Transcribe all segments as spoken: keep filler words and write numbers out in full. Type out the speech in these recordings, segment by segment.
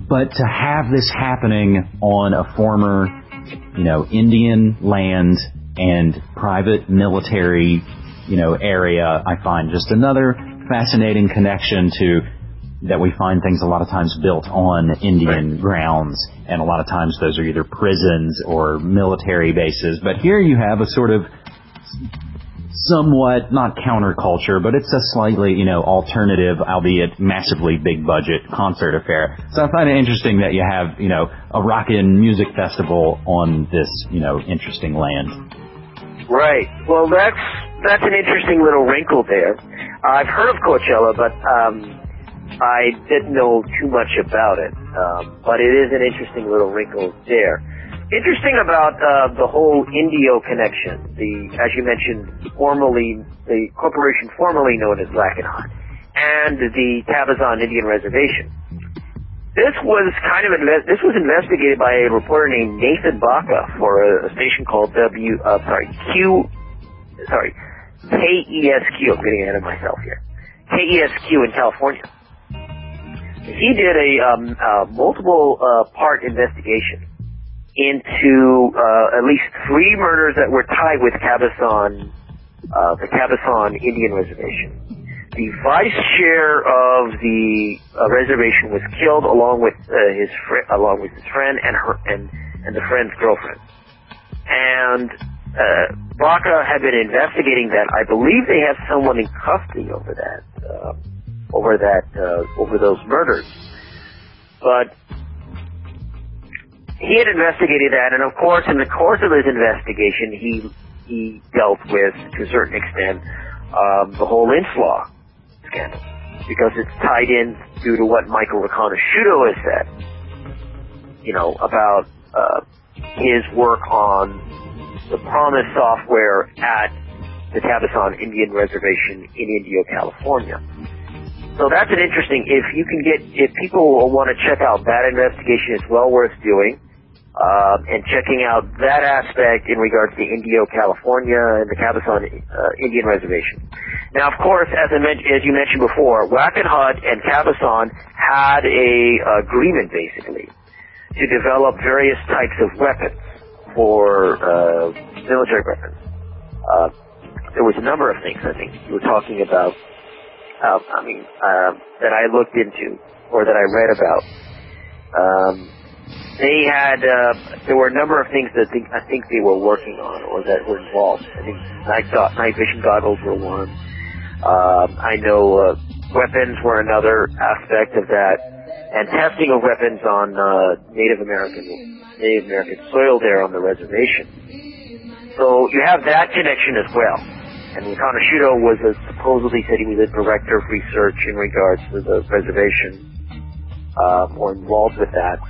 but to have this happening on a former, you know, Indian land and private military, you know, area, I find just another fascinating connection to that we find things a lot of times built on Indian right. grounds, and a lot of times those are either prisons or military bases. But here you have a sort of somewhat, not counterculture, but it's a slightly, you know, alternative, albeit massively big budget concert affair. So I find it interesting that you have, you know, a rockin' music festival on this, you know, interesting land. Right. Well, that's that's an interesting little wrinkle there. I've heard of Coachella, but um, I didn't know too much about it. Um, but it is an interesting little wrinkle there. Interesting about uh, the whole Indio connection, the, as you mentioned, formerly, the corporation formerly known as Wackenhut, and the Cabazon Indian Reservation. This was kind of, inve- this was investigated by a reporter named Nathan Baca for a, a station called W, uh, sorry, Q, sorry, K E S Q, I'm getting ahead of myself here, K E S Q in California. He did a um, uh, multiple uh, part investigation into uh, at least three murders that were tied with Cabazon, uh, the Cabazon Indian Reservation. The vice chair of the uh, reservation was killed along with uh, his fr- along with his friend and her and and the friend's girlfriend. And uh, Baca had been investigating that. I believe they have someone in custody over that, uh, over that, uh, over those murders. But he had investigated that, and of course, in the course of his investigation, he he dealt with, to a certain extent, um, the whole Inslaw scandal, because it's tied in due to what Michael Riconosciuto has said, you know, about uh, his work on the PROMIS software at the Cabazon Indian Reservation in Indio, California. So that's an interesting, if you can get, if people want to check out that investigation, it's well worth doing. Uh, and checking out that aspect in regards to Indio, California, and the Cabazon uh, Indian Reservation. Now, of course, as I mentioned, as you mentioned before, Wackenhut and Cabazon had a agreement, basically, to develop various types of weapons for uh, military weapons. Uh, there was a number of things, I think, you were talking about, uh, I mean, uh, that I looked into, or that I read about. Um, They had, uh, there were a number of things that think, I think they were working on or that were involved. I think night, go- night vision goggles were one. Um, I know uh, weapons were another aspect of that, and testing of weapons on uh, Native American Native American soil there on the reservation. So you have that connection as well. And Riconosciuto was a, supposedly said he was a director of research in regards to the reservation, uh, or involved with that.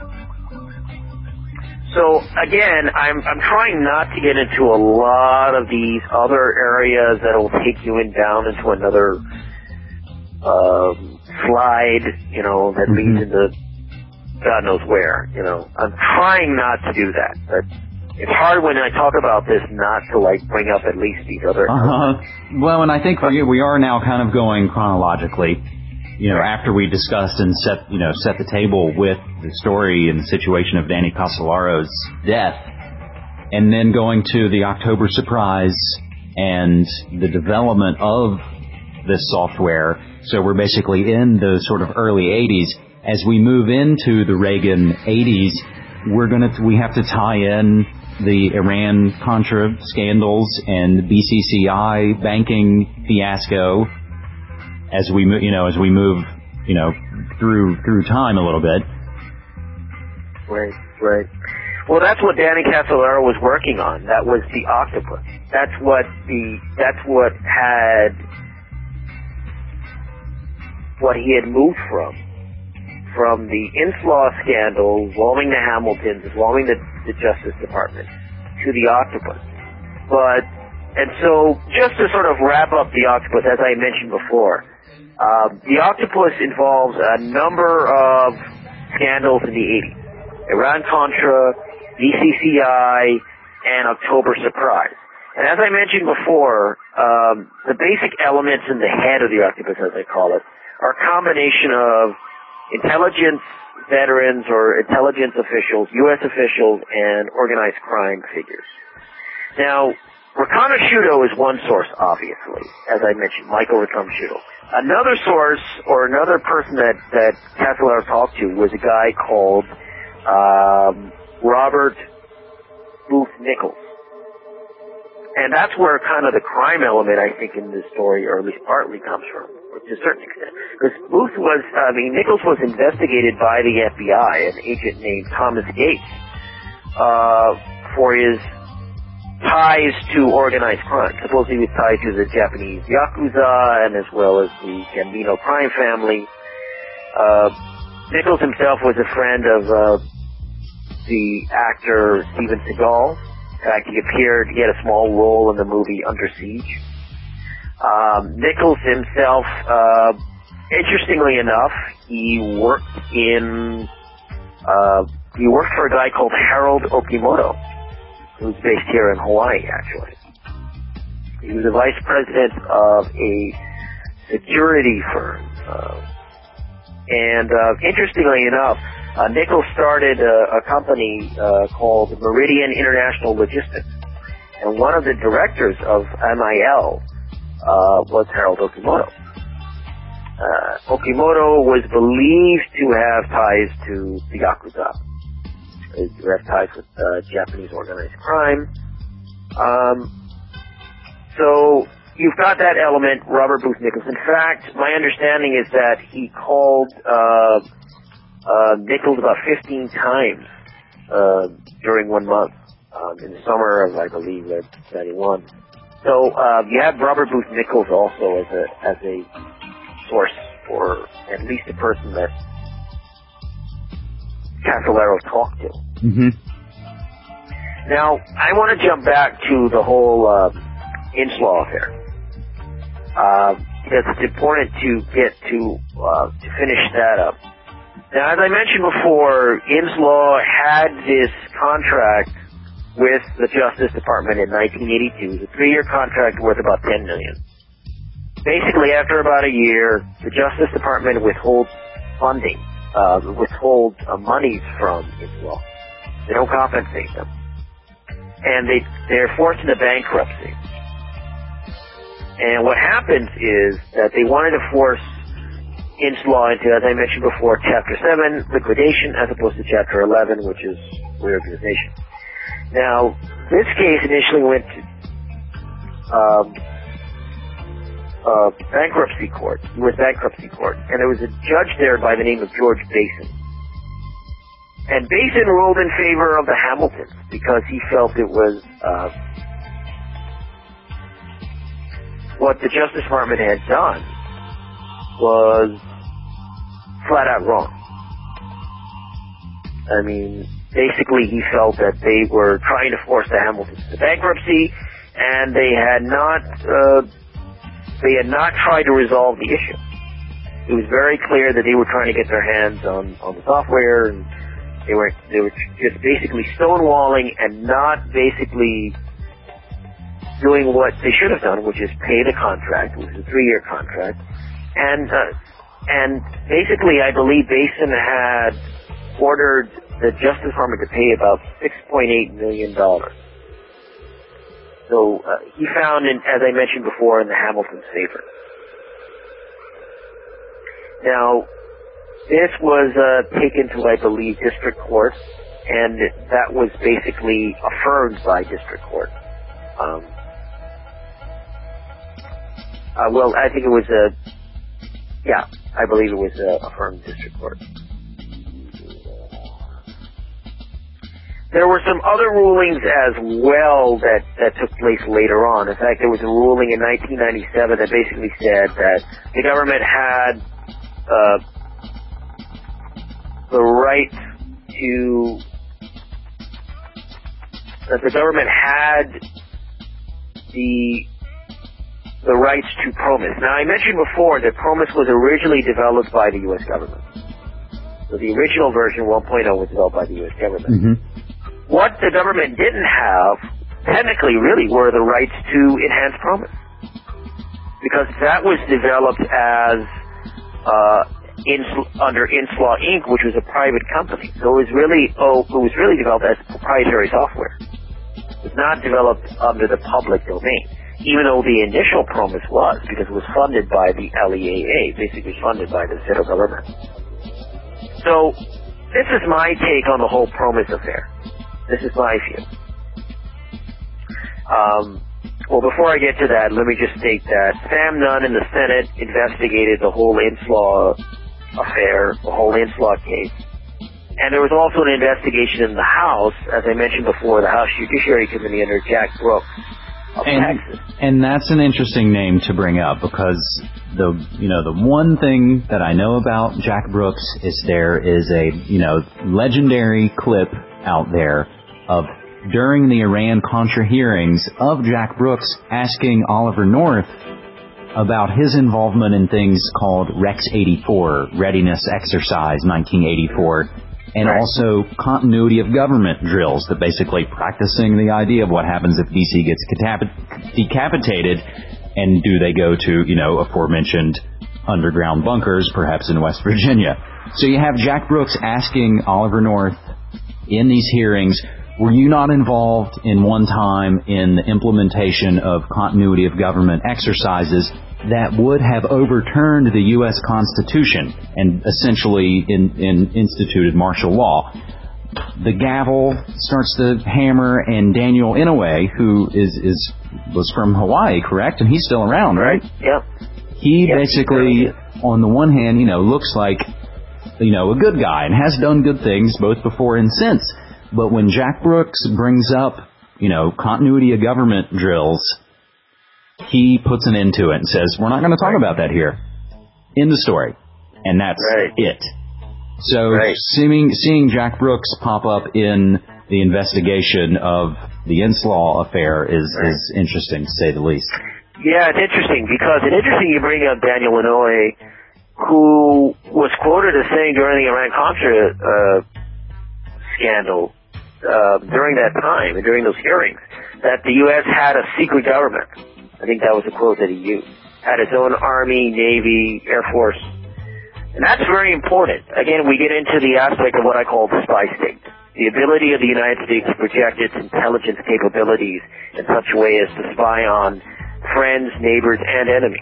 So again, I'm I'm trying not to get into a lot of these other areas that will take you in down into another um, slide, you know, that mm-hmm. leads into God knows where. You know, I'm trying not to do that, but it's hard when I talk about this not to like bring up at least these other. Uh-huh. Well, and I think we we are now kind of going chronologically. You know, after we discussed and set, you know, set the table with the story and the situation of Danny Casolaro's death, and then going to the October surprise and the development of this software. So we're basically in the sort of early eighties. As we move into the Reagan eighties, we're gonna we have to tie in the Iran-Contra scandals and the B C C I banking fiasco. As we, you know, as we move, you know, through through time a little bit. Right, right. Well, that's what Danny Casolaro was working on. That was the octopus. That's what the that's what had what he had moved from, from the Inslaw scandal involving the Hamiltons, involving the, the Justice Department, to the octopus. But and so, just to sort of wrap up the octopus, as I mentioned before. Uh, the octopus involves a number of scandals in the eighties. Iran-Contra, B C C I, and October Surprise. And as I mentioned before, um, the basic elements in the head of the octopus, as I call it, are a combination of intelligence, veterans or intelligence officials, U S officials, and organized crime figures. Now, Rakanoshuto is one source, obviously, as I mentioned, Michael Rakanoshuto. Another source, or another person that, that Casolaro talked to, was a guy called um, Robert Booth Nichols. And that's where kind of the crime element, I think, in this story, or at least partly, comes from, to a certain extent. Because Booth was, I mean, Nichols was investigated by the F B I, an agent named Thomas Gates, uh, for his ties to organized crime. Supposedly he was tied to the Japanese Yakuza and as well as the Gambino crime family. Uh, Nichols himself was a friend of uh, the actor Steven Seagal. In fact, he appeared, he had a small role in the movie Under Siege. Um, Nichols himself, uh, interestingly enough, he worked in, uh, he worked for a guy called Harold Okimoto, who's based here in Hawaii, actually. He was the vice president of a security firm. Uh, and uh, interestingly enough, uh, Nichols started a, a company uh, called Meridian International Logistics. And one of the directors of M I L uh, was Harold Okimoto. Uh, Okimoto was believed to have ties to the Yakuza. They have ties with uh, Japanese organized crime. Um, so you've got that element, Robert Booth Nichols. In fact, my understanding is that he called uh, uh, Nichols about fifteen times uh, during one month um, in the summer of, I believe, ninety-one. So uh, you have Robert Booth Nichols also as a as a source, or at least a person that Casolaro talked to. Mm-hmm. Now, I want to jump back to the whole uh, Inslaw affair. Uh, because it's important to get to uh, to finish that up. Now, as I mentioned before, Inslaw had this contract with the Justice Department in nineteen eighty-two, a three-year contract worth about ten million dollars. Basically, after about a year, the Justice Department withholds funding. Uh, withhold uh, monies from Inslaw. They don't compensate them. And they, they're forced into bankruptcy. And what happens is that they wanted to force Inslaw into, as I mentioned before, Chapter seven, liquidation, as opposed to Chapter eleven, which is reorganization. Now, this case initially went to um, Uh, bankruptcy court, U S bankruptcy court, and there was a judge there by the name of George Basin. And Basin ruled in favor of the Hamiltons because he felt it was uh, what the Justice Department had done was flat out wrong. I mean, basically he felt that they were trying to force the Hamiltons to bankruptcy, and they had not uh, They had not tried to resolve the issue. It was very clear that they were trying to get their hands on, on the software, and they were they were just basically stonewalling and not basically doing what they should have done, which is pay the contract, which is a three-year contract. And uh, and basically, I believe Basin had ordered the Justice Department to pay about six point eight million dollars. So uh, he found, in, as I mentioned before, in the Hamilton's favor. Now, this was uh, taken to, I believe, district court, and that was basically affirmed by district court. Um, uh, well, I think it was a, yeah, I believe it was uh, affirmed district court. There were some other rulings as well that, that took place later on. In fact, there was a ruling in nineteen ninety-seven that basically said that the government had uh, the right to, that the government had the the rights to PROMIS. Now, I mentioned before that PROMIS was originally developed by the U S government. So the original version, one point oh, was developed by the U S government. Mm-hmm. What the government didn't have, technically, really, were the rights to enhance PROMIS. Because that was developed as uh, Ins- under Inslaw Incorporated, which was a private company. So it was really, oh, it was really developed as proprietary software. It was not developed under the public domain, even though the initial promise was, because it was funded by the L E A A, basically funded by the federal government. So this is my take on the whole promise affair. This is my view. Um, well, before I get to that, let me just state that Sam Nunn in the Senate investigated the whole Inslaw affair, the whole Inslaw case. And there was also an investigation in the House, as I mentioned before, the House Judiciary Committee under Jack Brooks of and, Texas. And that's an interesting name to bring up because the you know the one thing that I know about Jack Brooks is there is a you know legendary clip out there of during the Iran-Contra hearings of Jack Brooks asking Oliver North about his involvement in things called Rex eighty-four, Readiness Exercise nineteen eighty-four, and right. also continuity of government drills, that basically practicing the idea of what happens if D C gets decapit- decapitated, and do they go to, you know, aforementioned underground bunkers, perhaps in West Virginia. So you have Jack Brooks asking Oliver North in these hearings, were you not involved in one time in the implementation of continuity of government exercises that would have overturned the U S Constitution and essentially in, in instituted martial law? The gavel starts to hammer, and Daniel Inouye, who is, is was from Hawaii, correct? And he's still around, right? Yep. He yep. basically, on the one hand, you know, looks like, you know, a good guy and has done good things both before and since. But when Jack Brooks brings up, you know, continuity of government drills, he puts an end to it and says, we're not going to talk about that here. End of story. And that's right. it. So right. seeing, seeing Jack Brooks pop up in the investigation of the Inslaw affair is, right. is interesting, to say the least. Yeah, it's interesting, because it's interesting you bring up Daniel Inouye, who was quoted as saying during the Iran-Contra uh, scandal, uh, during that time, and during those hearings, that the U S had a secret government. I think that was the quote that he used. Had its own Army, Navy, Air Force. And that's very important. Again, we get into the aspect of what I call the spy state. The ability of the United States to project its intelligence capabilities in such a way as to spy on friends, neighbors, and enemies.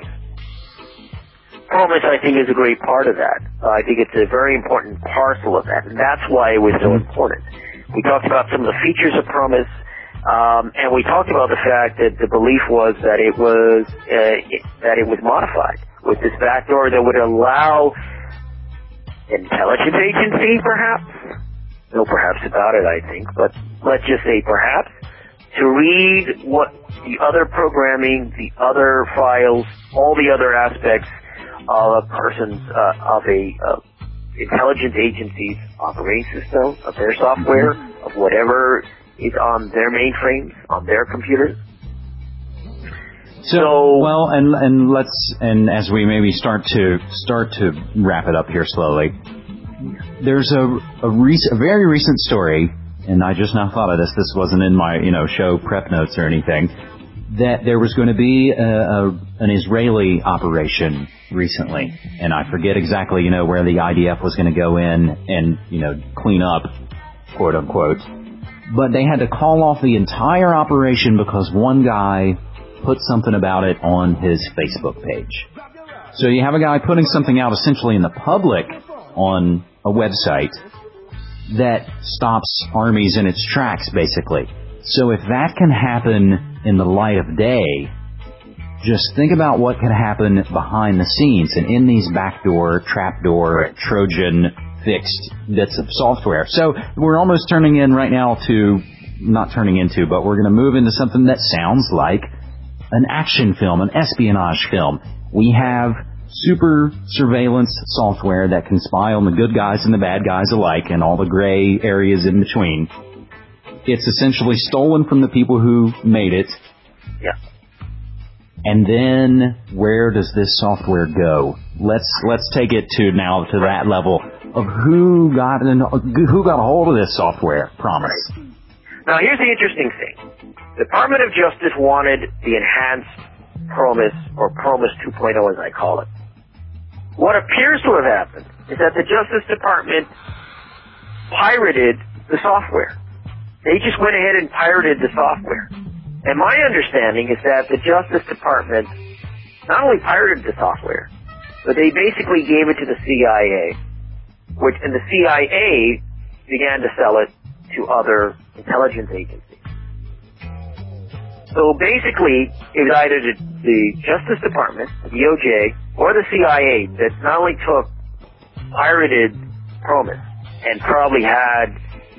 Promise, I think, is a great part of that. Uh, I think it's a very important parcel of that, and that's why it was so important. We talked about some of the features of Promise, um, and we talked about the fact that the belief was that it was uh, it, that it was modified with this backdoor that would allow intelligence agency, perhaps, no perhaps about it, I think, but let's just say perhaps, to read what the other programming, the other files, all the other aspects of a person's, uh, of a uh, intelligence agency's operating system, of their software, of whatever is on their mainframes, on their computers. So, so well, and and let's and as we maybe start to start to wrap it up here slowly, there's a a, rec- a very recent story, and I just now thought of this. This wasn't in my you know show prep notes or anything. That there was going to be a, a, an Israeli operation recently, and I forget exactly, you know, where the I D F was going to go in and, you know, clean up, quote unquote. But they had to call off the entire operation because one guy put something about it on his Facebook page. So you have a guy putting something out essentially in the public on a website that stops armies in its tracks, basically. So if that can happen in the light of day, just think about what can happen behind the scenes and in these backdoor, trapdoor, Trojan fixed bits of software. So we're almost turning in right now to, not turning into, but we're going to move into something that sounds like an action film, an espionage film. We have super surveillance software that can spy on the good guys and the bad guys alike and all the gray areas in between. It's essentially stolen from the people who made it. Yeah. And then where does this software go? Let's let's take it to now to that level of who got an, who got a hold of this software. Promise. Right. Now here's the interesting thing. The Department of Justice wanted the enhanced Promise, or Promise two point oh as I call it. what appears to have happened is that the Justice Department pirated the software. They just went ahead and pirated the software. And my understanding is that the Justice Department not only pirated the software, but they basically gave it to the C I A, which, and the C I A began to sell it to other intelligence agencies. So basically, it was either the, the Justice Department, the D O J, or the C I A that not only took pirated PROMIS and probably had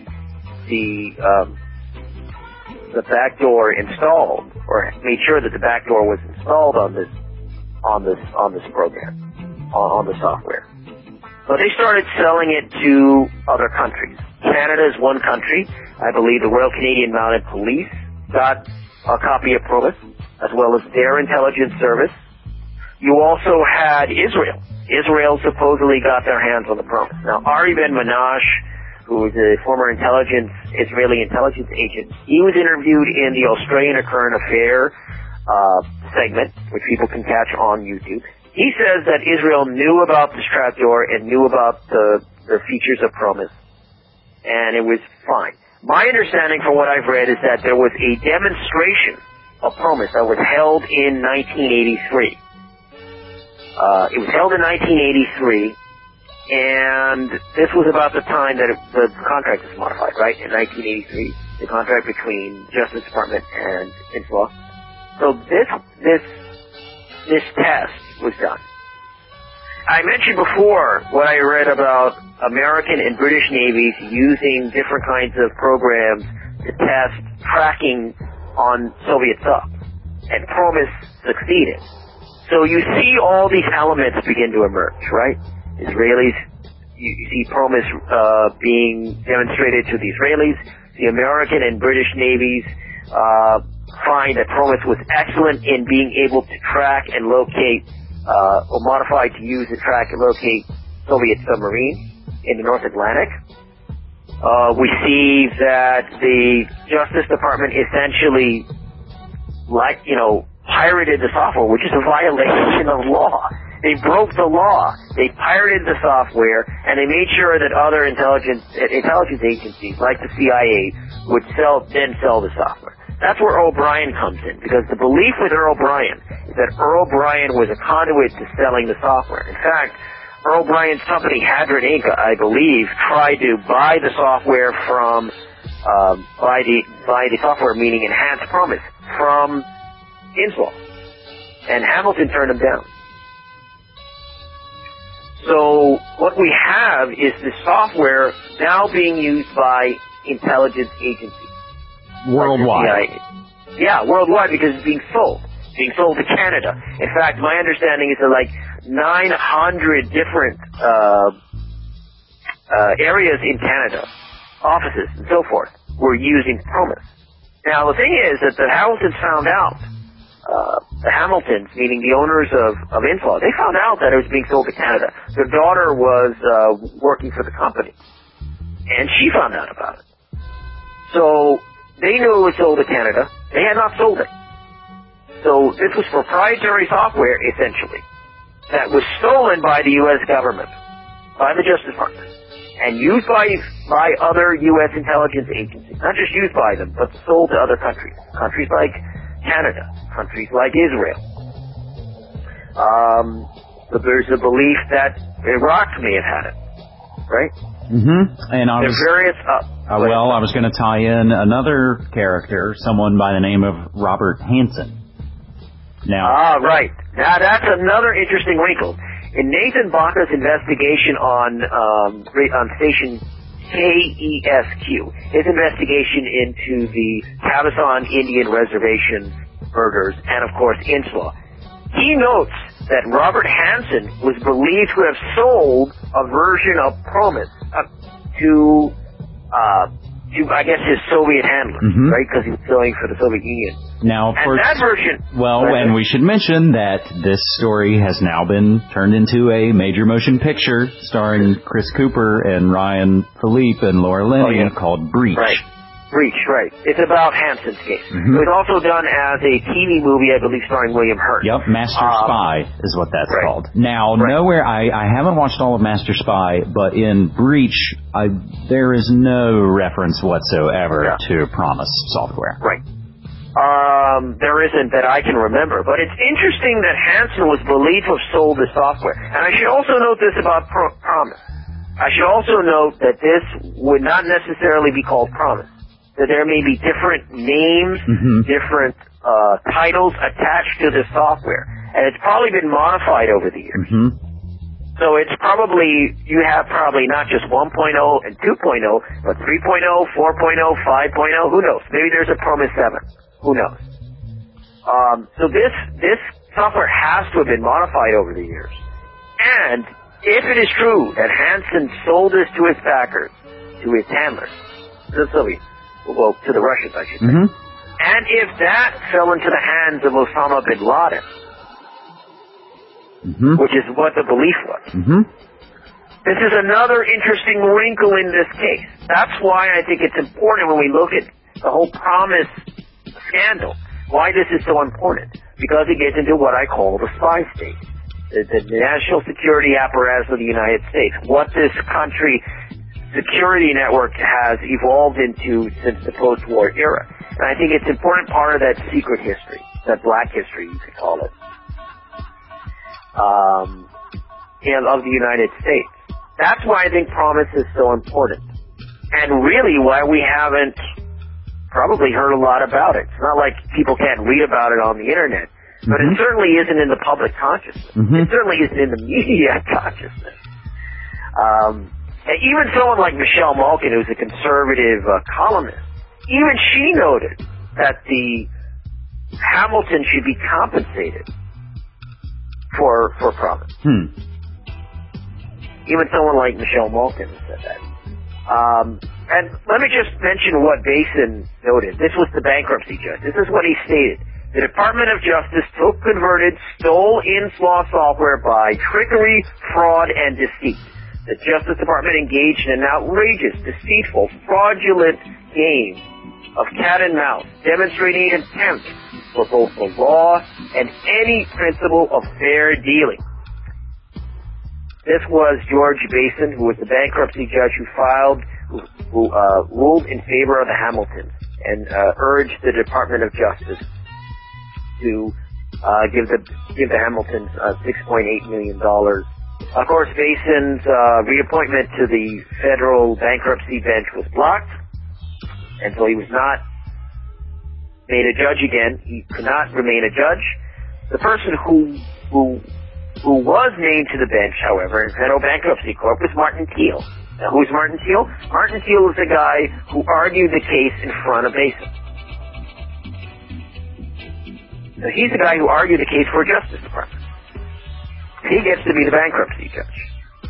the um, the backdoor installed, or made sure that the backdoor was installed on this on this on this program, on, on the software. But they started selling it to other countries. Canada is one country. I believe the Royal Canadian Mounted Police got a copy of PROMIS, as well as their intelligence service. You also had Israel. Israel supposedly got their hands on the PROMIS. Now, Ari Ben-Menashe, who is a former intelligence, Israeli intelligence agent, he was interviewed in the Australian Current Affair uh, segment, which people can catch on YouTube. He says that Israel knew about this trapdoor and knew about the, the features of PROMIS, and it was fine. My understanding from what I've read is that there was a demonstration of PROMIS that was held in nineteen eighty-three. Uh, it was held in nineteen eighty-three, and this was about the time that it, the contract was modified, right? In nineteen eighty-three, the contract between Justice Department and INSLAW. So this, this, this test was done. I mentioned before what I read about American and British navies using different kinds of programs to test tracking on Soviet subs, and PROMIS succeeded. So you see all these elements begin to emerge, right? Israelis, you, you see PROMIS uh, being demonstrated to the Israelis. The American and British navies uh, find that PROMIS was excellent in being able to track and locate Uh, or modified to use and track and locate Soviet submarines in the North Atlantic. Uh, we see that the Justice Department essentially, like, you know, pirated the software, which is a violation of law. They broke the law. They pirated the software, and they made sure that other intelligence intelligence agencies, like the C I A, would sell then sell the software. That's where Earl Bryan comes in, because the belief with Earl Bryan is that Earl Bryan was a conduit to selling the software. In fact, Earl Bryan's company, Hadron Incorporated, I believe, tried to buy the software from, um, buy the, buy the software, meaning enhanced PROMIS, from INSLAW. And Hamilton turned him down. So what we have is the software now being used by intelligence agencies. Worldwide. Like yeah, worldwide, because it's being sold. It's being sold to Canada. In fact, my understanding is that like nine hundred different uh, uh, areas in Canada, offices and so forth, were using PROMIS. Now, the thing is that the Hamiltons found out, uh, the Hamiltons, meaning the owners of, of INSLAW, they found out that it was being sold to Canada. Their daughter was uh, working for the company, and she found out about it. So they knew it was sold to Canada. They had not sold it. So this was proprietary software, essentially, that was stolen by the U S government, by the Justice Department, and used by by other U S intelligence agencies. Not just used by them, but sold to other countries. Countries like Canada, countries like Israel. Um, but there's a belief that Iraq may have had it, right? Mm-hmm. And I was, various, uh, uh, well, I was going to tie in another character, someone by the name of Robert Hansen. Now, ah, right. Now that's another interesting wrinkle. In Nathan Baca's investigation on um, on station K E S Q, his investigation into the Cabazon Indian Reservation murders, and of course INSLAW, he notes that Robert Hansen was believed to have sold a version of PROMIS uh, to, uh, to, I guess, his Soviet handler, mm-hmm. right? Because he was selling for the Soviet Union. Now, and for that version... Well, and we should mention that this story has now been turned into a major motion picture starring Chris Cooper and Ryan Philippe and Laura Linney, oh, yeah. called Breach. Right. Breach, right. It's about Hansen's case. Mm-hmm. It was also done as a T V movie, I believe, starring William Hurt. Yep, Master um, Spy is what that's right. called. Now, right. nowhere, I, I haven't watched all of Master Spy, but in Breach, I, there is no reference whatsoever yeah. to Promise software. Right. Um, there isn't that I can remember. But it's interesting that Hansen was believed to have sold the software. And I should also note this about Pro- Promise. I should also note that this would not necessarily be called Promise. That there may be different names, mm-hmm. different uh, titles attached to the software. And it's probably been modified over the years. Mm-hmm. So it's probably, you have probably not just one point oh and two point oh, but three point oh, four point oh, five point oh, who knows? Maybe there's a Promise seven. Who knows? Um, so this, this software has to have been modified over the years. And if it is true that Hansen sold this to his backers, to his handlers, to the Soviets, well, to the Russians, I should say. Mm-hmm. And if that fell into the hands of Osama bin Laden, mm-hmm. which is what the belief was, mm-hmm. this is another interesting wrinkle in this case. That's why I think it's important when we look at the whole Promise scandal, why this is so important. Because it gets into what I call the spy state, the, the national security apparatus of the United States, what this country security network has evolved into since the post-war era. And I think it's an important part of that secret history, that black history, you could call it, um, and of the United States. That's why I think Promise is so important. And really why we haven't probably heard a lot about it. It's not like people can't read about it on the internet, but mm-hmm. it certainly isn't in the public consciousness. Mm-hmm. It certainly isn't in the media consciousness. Um, And even someone like Michelle Malkin, who's a conservative uh, columnist, even she noted that the Hamilton should be compensated for for Promise. Hmm. Even someone like Michelle Malkin said that. Um, and let me just mention what Basin noted. This was the bankruptcy judge. This is what he stated. The Department of Justice took, converted, stole in-law software by trickery, fraud, and deceit. The Justice Department engaged in an outrageous, deceitful, fraudulent game of cat and mouse, demonstrating contempt for both the law and any principle of fair dealing. This was George Basin, who was the bankruptcy judge who filed, who, who uh, ruled in favor of the Hamiltons and uh, urged the Department of Justice to uh, give the give the Hamiltons uh, six point eight million dollars. Of course, Bason's uh, reappointment to the federal bankruptcy bench was blocked, and so he was not made a judge again. He could not remain a judge. The person who who who was named to the bench, however, in federal bankruptcy court was Martin Thiel. Now, who's Martin Thiel? Martin Thiel is the guy who argued the case in front of Basin. So he's the guy who argued the case for the Justice Department. He gets to be the bankruptcy judge.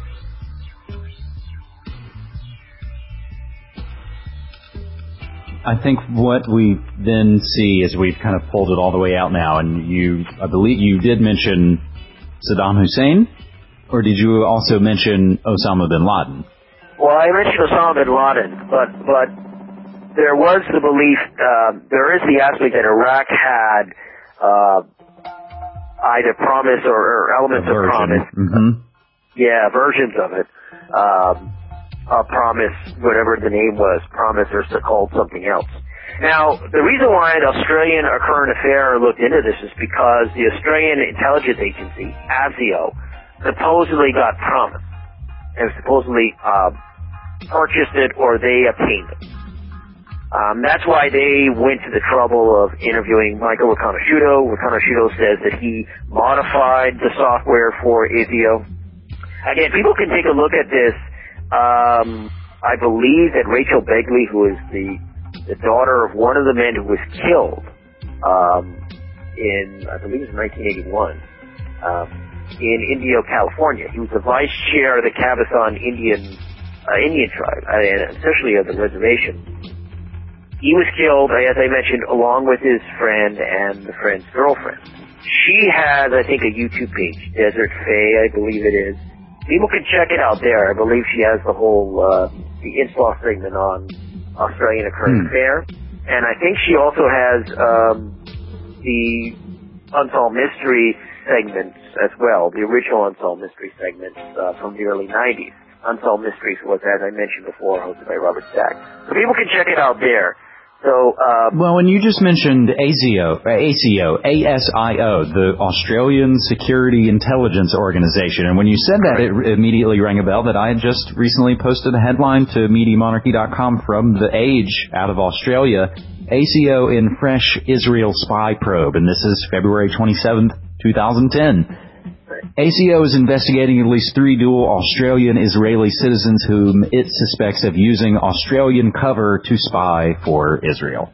I think what we then see is we've kind of pulled it all the way out now, and you, I believe you did mention Saddam Hussein, or did you also mention Osama bin Laden? Well, I mentioned Osama bin Laden, but but there was the belief, uh, there is the aspect that Iraq had uh, either Promise or, or elements of Promise. Mm-hmm. Yeah, versions of it. Um, uh, Promise, whatever the name was, Promise or called something else. Now, the reason why the Australian Current Affair looked into this is because the Australian Intelligence Agency, ASIO, supposedly got Promise and supposedly uh, purchased it or they obtained it. Um, that's why they went to the trouble of interviewing Michael Riconosciuto. Riconosciuto says that he modified the software for ASIO. Again, people can take a look at this. Um, I believe that Rachel Begley, who is the, the daughter of one of the men who was killed um, in, I believe it was nineteen eighty-one, um, in Indio, California. He was the vice chair of the Cabazon Indian uh, Indian tribe, uh, and especially of the reservation. He was killed, as I mentioned, along with his friend and the friend's girlfriend. She has, I think, a YouTube page, Desert Fae, I believe it is. People can check it out there. I believe she has the whole, uh, the Inslaw segment on, Australian Current Hmm. Affair. And I think she also has um, the Unsolved Mystery segments as well, the original Unsolved Mystery segments uh, from the early nineties. Unsolved Mysteries was, as I mentioned before, hosted by Robert Stack. So people can check it out there. So, um, well, and you just mentioned A C O, A C O, A S I O, the Australian Security Intelligence Organization. And when you said that, it immediately rang a bell that I had just recently posted a headline to media monarchy dot com from The Age out of Australia, A C O in fresh Israel spy probe. And this is February twenty-seventh, twenty ten. A C O is investigating at least three dual Australian-Israeli citizens whom it suspects of using Australian cover to spy for Israel.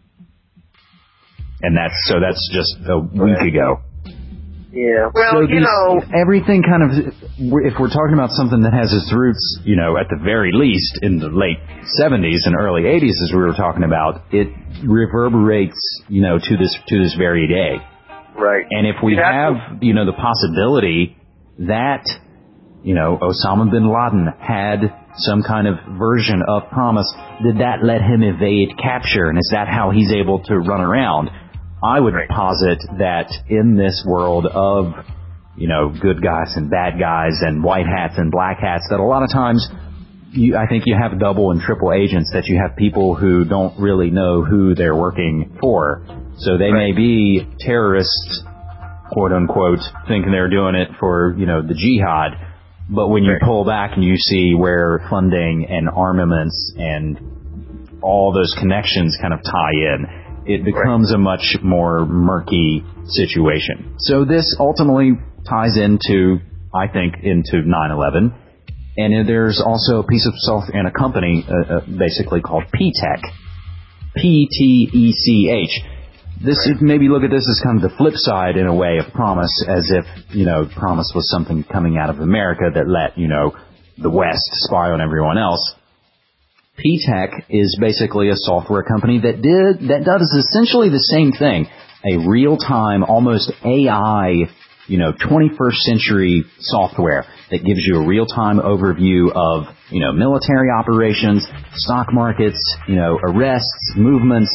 And that's, so that's just a week ago. Yeah. Well, so you these, know, everything kind of, if we're talking about something that has its roots, you know, at the very least in the late seventies and early eighties, as we were talking about, it reverberates, you know, to this, to this very day. Right. And if we That's have, you know, the possibility that, you know, Osama bin Laden had some kind of version of PROMIS, did that let him evade capture? And is that how he's able to run around? I would right. posit that in this world of, you know, good guys and bad guys and white hats and black hats, that a lot of times you, I think you have double and triple agents, that you have people who don't really know who they're working for. So they right. may be terrorists, quote unquote, thinking they're doing it for, you know, the jihad. But when you right. pull back and you see where funding and armaments and all those connections kind of tie in, it becomes right. a much more murky situation. So this ultimately ties into, I think, into nine eleven. And there's also a piece of software and a company uh, uh, basically called P TEC. P T E C H. This right. maybe look at this as kind of the flip side in a way of PROMIS, as if, you know, PROMIS was something coming out of America that let, you know, the West spy on everyone else. P TEC is basically a software company that did that does essentially the same thing. A real-time, almost A I, you know, twenty-first century software that gives you a real-time overview of, you know, military operations, stock markets, you know, arrests, movements.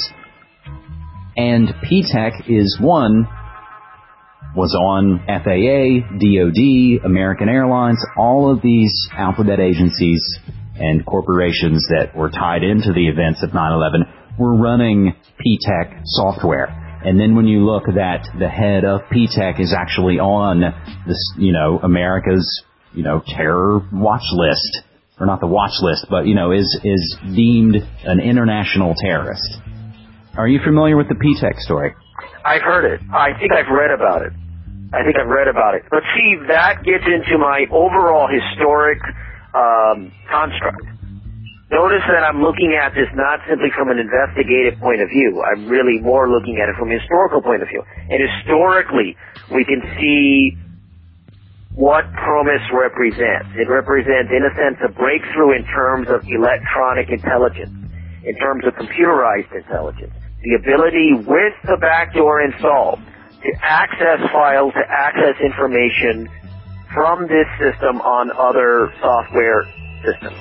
And P TEC is one, was on F A A, D O D, American Airlines, all of these alphabet agencies and corporations that were tied into the events of nine eleven were running P TEC software. And then when you look that the head of P TEC is actually on this, you know, America's, you know, terror watch list, or not the watch list, but, you know, is, is deemed an international terrorist. Are you familiar with the P TEC story? I've heard it. I think I've read about it. I think I've read about it. But see, that gets into my overall historic um, construct. Notice that I'm looking at this not simply from an investigative point of view. I'm really more looking at it from a historical point of view. And historically, we can see what PROMIS represents. It represents, in a sense, a breakthrough in terms of electronic intelligence, in terms of computerized intelligence. The ability, with the backdoor installed, to access files, to access information from this system on other software systems.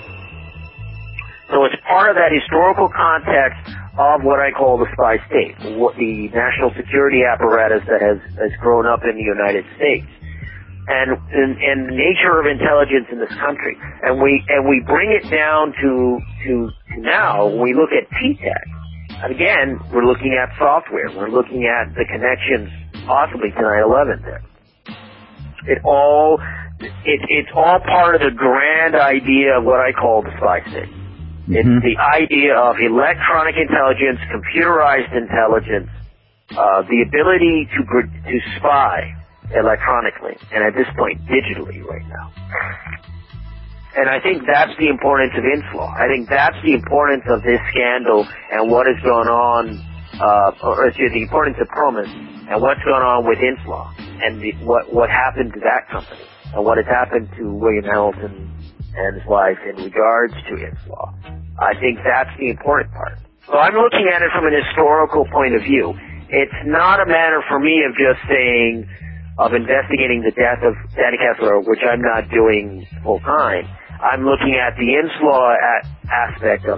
So it's part of that historical context of what I call the spy state, what the national security apparatus that has, has grown up in the United States. And, and, and the nature of intelligence in this country. And we, and we bring it down to, to, to now, when we look at P TEC. And again, we're looking at software. We're looking at the connections possibly to nine eleven there. It all, it, it's all part of the grand idea of what I call the spy state. Mm-hmm. It's the idea of electronic intelligence, computerized intelligence, uh, the ability to, to spy electronically, and at this point, digitally right now. And I think that's the importance of INSLAW. I think that's the importance of this scandal and what has gone on, uh, or excuse me, the importance of PROMIS and what's gone on with INSLAW and the, what what happened to that company and what has happened to William Hamilton and his wife in regards to INSLAW. I think that's the important part. So I'm looking at it from an historical point of view. It's not a matter for me of just saying, of investigating the death of Danny Kessler, which I'm not doing full time. I'm looking at the INSLAW a- aspect of it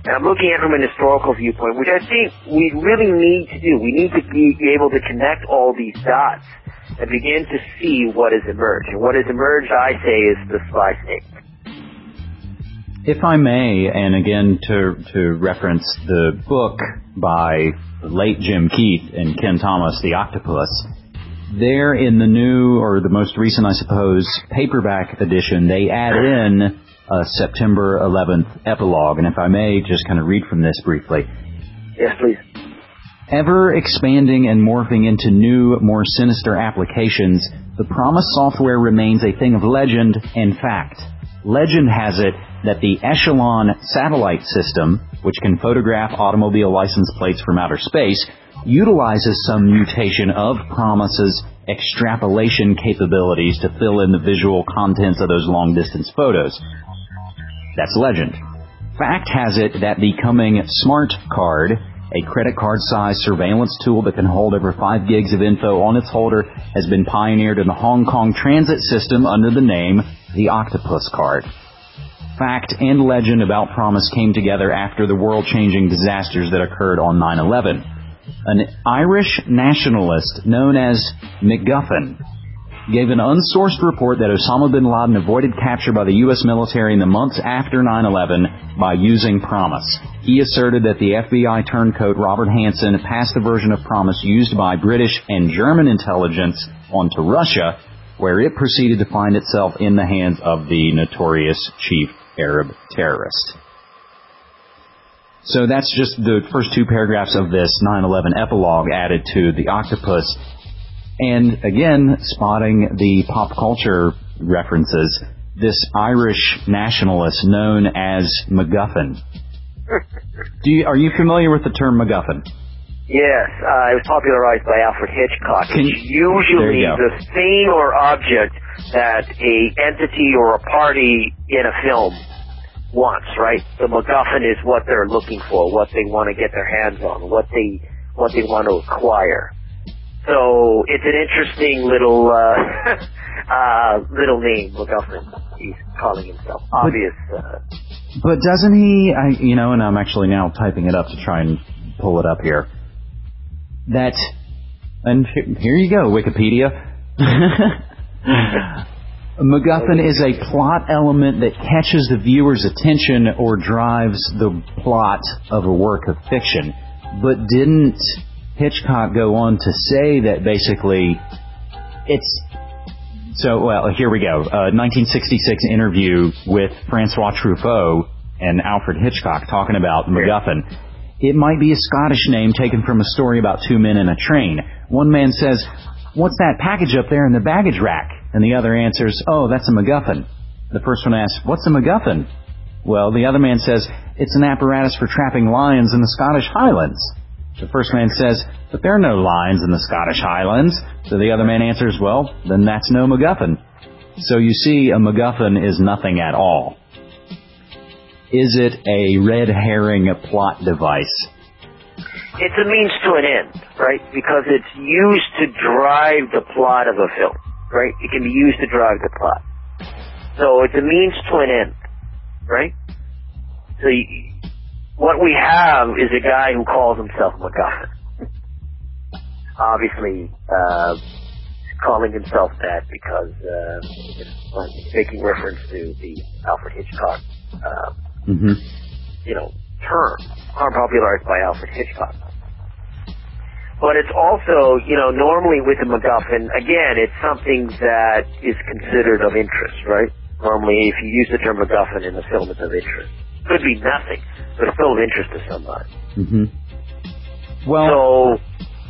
And I'm looking at it from an historical viewpoint, which I think we really need to do. We need to be, be able to connect all these dots and begin to see what has emerged. And what has emerged, I say, is the spy state. If I may, and again to to reference the book by the late Jim Keith and Ken Thomas, The Octopus, there in the new, or the most recent, I suppose, paperback edition, they add in a September eleventh epilogue. And if I may just kind of read from this briefly. Yes, please. Ever expanding and morphing into new, more sinister applications, the PROMIS software remains a thing of legend and fact. Legend has it that the Echelon satellite system, which can photograph automobile license plates from outer space, utilizes some mutation of PROMIS's extrapolation capabilities to fill in the visual contents of those long-distance photos. That's legend. Fact has it that the coming Smart Card, a credit card-sized surveillance tool that can hold over five gigs of info on its holder, has been pioneered in the Hong Kong transit system under the name the Octopus Card. Fact and legend about PROMIS came together after the world-changing disasters that occurred on nine eleven. An Irish nationalist known as MacGuffin gave an unsourced report that Osama bin Laden avoided capture by the U S military in the months after nine eleven by using PROMIS. He asserted that the F B I turncoat Robert Hansen passed the version of PROMIS used by British and German intelligence onto Russia, where it proceeded to find itself in the hands of the notorious chief Arab terrorist. So that's just the first two paragraphs of this nine eleven epilogue added to The Octopus. And again, spotting the pop culture references, this Irish nationalist known as MacGuffin. Do you, are you familiar with the term MacGuffin? Yes, uh, it was popularized by Alfred Hitchcock. Can, it's usually the thing or object that a entity or a party in a film wants, right? The MacGuffin is what they're looking for, what they want to get their hands on, what they what they want to acquire. So it's an interesting little uh, uh, little name, MacGuffin. He's calling himself. Obvious. Uh, but doesn't he? I, you know, and I'm actually now typing it up to try and pull it up here. That, and here you go, Wikipedia. MacGuffin is a plot element that catches the viewer's attention or drives the plot of a work of fiction. But didn't Hitchcock go on to say that basically it's... So, well, here we go. Uh, nineteen sixty-six interview with Francois Truffaut and Alfred Hitchcock talking about MacGuffin. It might be a Scottish name taken from a story about two men in a train. One man says, "What's that package up there in the baggage rack?" And the other answers, "Oh, that's a MacGuffin." The first one asks, "What's a MacGuffin?" Well, the other man says, "It's an apparatus for trapping lions in the Scottish Highlands." The first man says, "But there are no lions in the Scottish Highlands." So the other man answers, "Well, then that's no MacGuffin." So you see, a MacGuffin is nothing at all. Is it a red herring plot device? It's a means to an end, right? Because it's used to drive the plot of a film, right? It can be used to drive the plot. So it's a means to an end, right? So you, what we have is a guy who calls himself MacGuffin. Obviously, uh, calling himself that because uh, it's making reference to the Alfred Hitchcock, uh, mm-hmm. you know, term, popularized by Alfred Hitchcock. But it's also, you know, normally with a MacGuffin, again, it's something that is considered of interest, right? Normally, if you use the term MacGuffin in a film, it's of interest. Could be nothing, but it's still of interest to somebody. Mm-hmm. Well, so,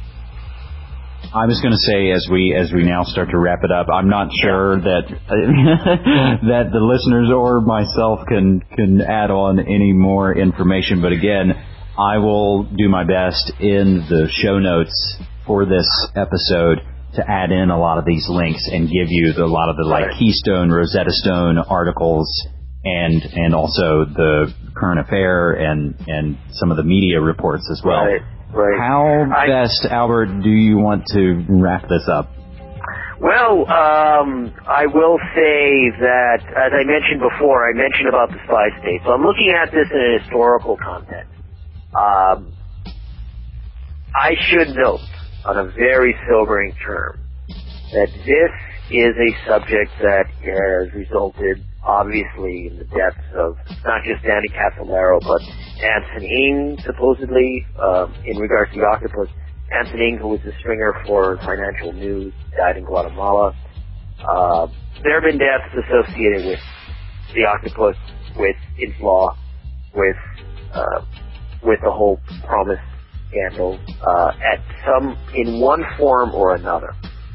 I was going to say, as we as we now start to wrap it up, I'm not sure that that the listeners or myself can can add on any more information. But again, I will do my best in the show notes for this episode to add in a lot of these links and give you the, a lot of the like right. Keystone, Rosetta Stone articles and and also the current affair and and some of the media reports as well. Right. Right. How I, best, Albert, do you want to wrap this up? Well, um, I will say that, as I mentioned before, I mentioned about the spy state. So I'm looking at this in a historical context. Um, I should note, on a very sobering term, that this is a subject that has resulted, obviously, in the deaths of not just Danny Casolaro, but Anson Ng, supposedly, um, in regards to the octopus. Anson Ng, who was the stringer for Financial News, died in Guatemala. Uh, there have been deaths associated with the octopus, with Inslaw, with uh, with the whole Promise scandal, uh, at some, in one form or another.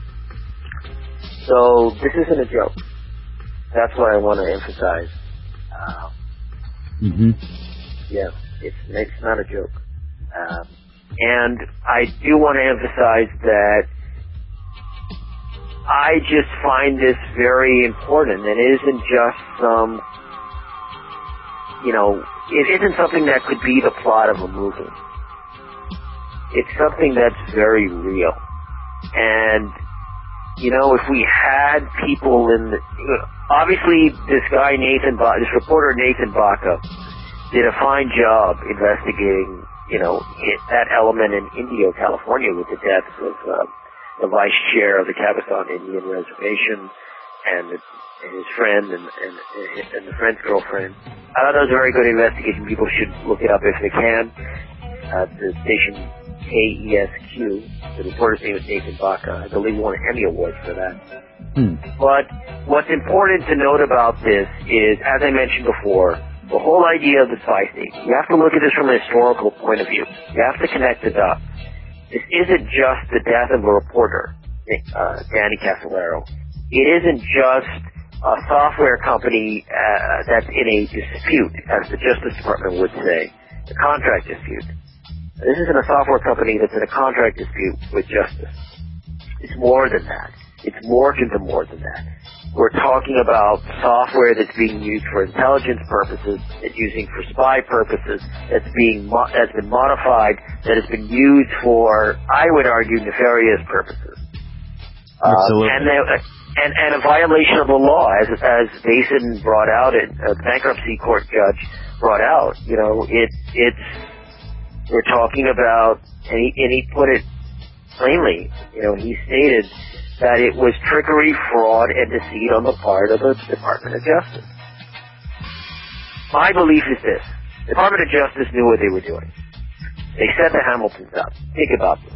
So this isn't a joke. That's what I want to emphasize. Uh, mm-hmm. Yeah, it's it's not a joke. Um, and I do want to emphasize that I just find this very important. It isn't just some, you know, it isn't something that could be the plot of a movie. It's something that's very real. And, you know, if we had people in the, obviously this guy Nathan, ba- this reporter Nathan Baca did a fine job investigating, you know, it, that element in Indio, California, with the deaths of uh, the vice chair of the Cabazon Indian Reservation and, the, and his friend and, and, and the friend's girlfriend. I thought that was a very good investigation. People should look it up if they can. Uh, the station K E S Q, the reporter's name is Nathan Baca. I believe he won an Emmy Award for that. Hmm. But what's important to note about this is, as I mentioned before, the whole idea of the spy state. You have to look at this from a historical point of view. You have to connect the dots. This isn't just the death of a reporter, uh, Danny Casolaro. It isn't just a software company uh, that's in a dispute, as the Justice Department would say, a contract dispute. This isn't a software company that's in a contract dispute with justice. It's more than that. It's morphed into more than that. We're talking about software that's being used for intelligence purposes, that's using for spy purposes, that's being mo- that's been modified, that has been used for, I would argue, nefarious purposes. Absolutely. Uh, and, they, and and a violation of the law, as as Basin brought out, and a bankruptcy court judge brought out. You know, it it's we're talking about, and he, and he put it plainly. You know, he stated that it was trickery, fraud, and deceit on the part of the Department of Justice. My belief is this. The Department of Justice knew what they were doing. They set the Hamiltons up. Think about this.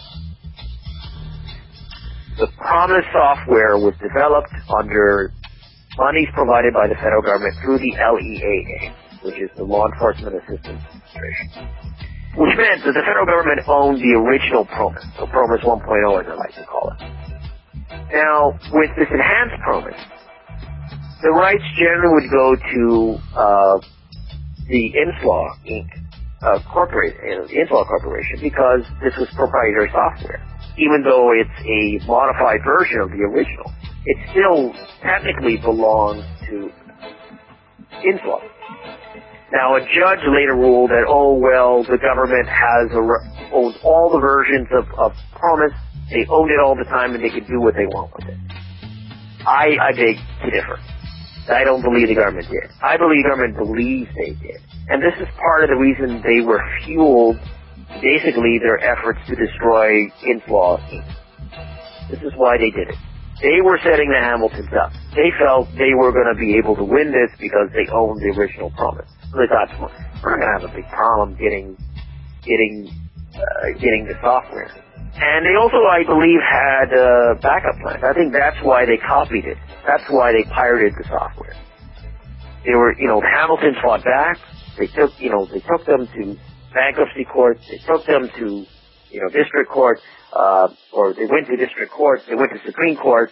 The Promise software was developed under monies provided by the federal government through the L E A A, which is the Law Enforcement Assistance Administration, which meant that the federal government owned the original Promise, so Promise one point oh as I like to call it. Now, with this enhanced Promise, the rights generally would go to uh, the Inslaw Incorporated. Uh, corporate, uh, the Inslaw Corporation, because this was proprietary software. Even though it's a modified version of the original, it still technically belongs to Inslaw. Now, a judge later ruled that, oh, well, the government has a, owns all the versions of, of Promise. They own it all the time, and they can do what they want with it. I, I beg to differ. I don't believe the government did. I believe the government believes they did. And this is part of the reason they were fueled, basically, their efforts to destroy Inslaw Incorporated. This is why they did it. They were setting the Hamiltons up. They felt they were going to be able to win this because they owned the original Promise. So they thought, we're not going to have a big problem getting, getting, uh, getting the software. And they also, I believe, had uh, backup plans. I think that's why they copied it. That's why they pirated the software. They were, you know, the Hamiltons fought back. They took, you know, they took them to bankruptcy court. They took them to, you know, district court, uh, or they went to district court. They went to Supreme Court.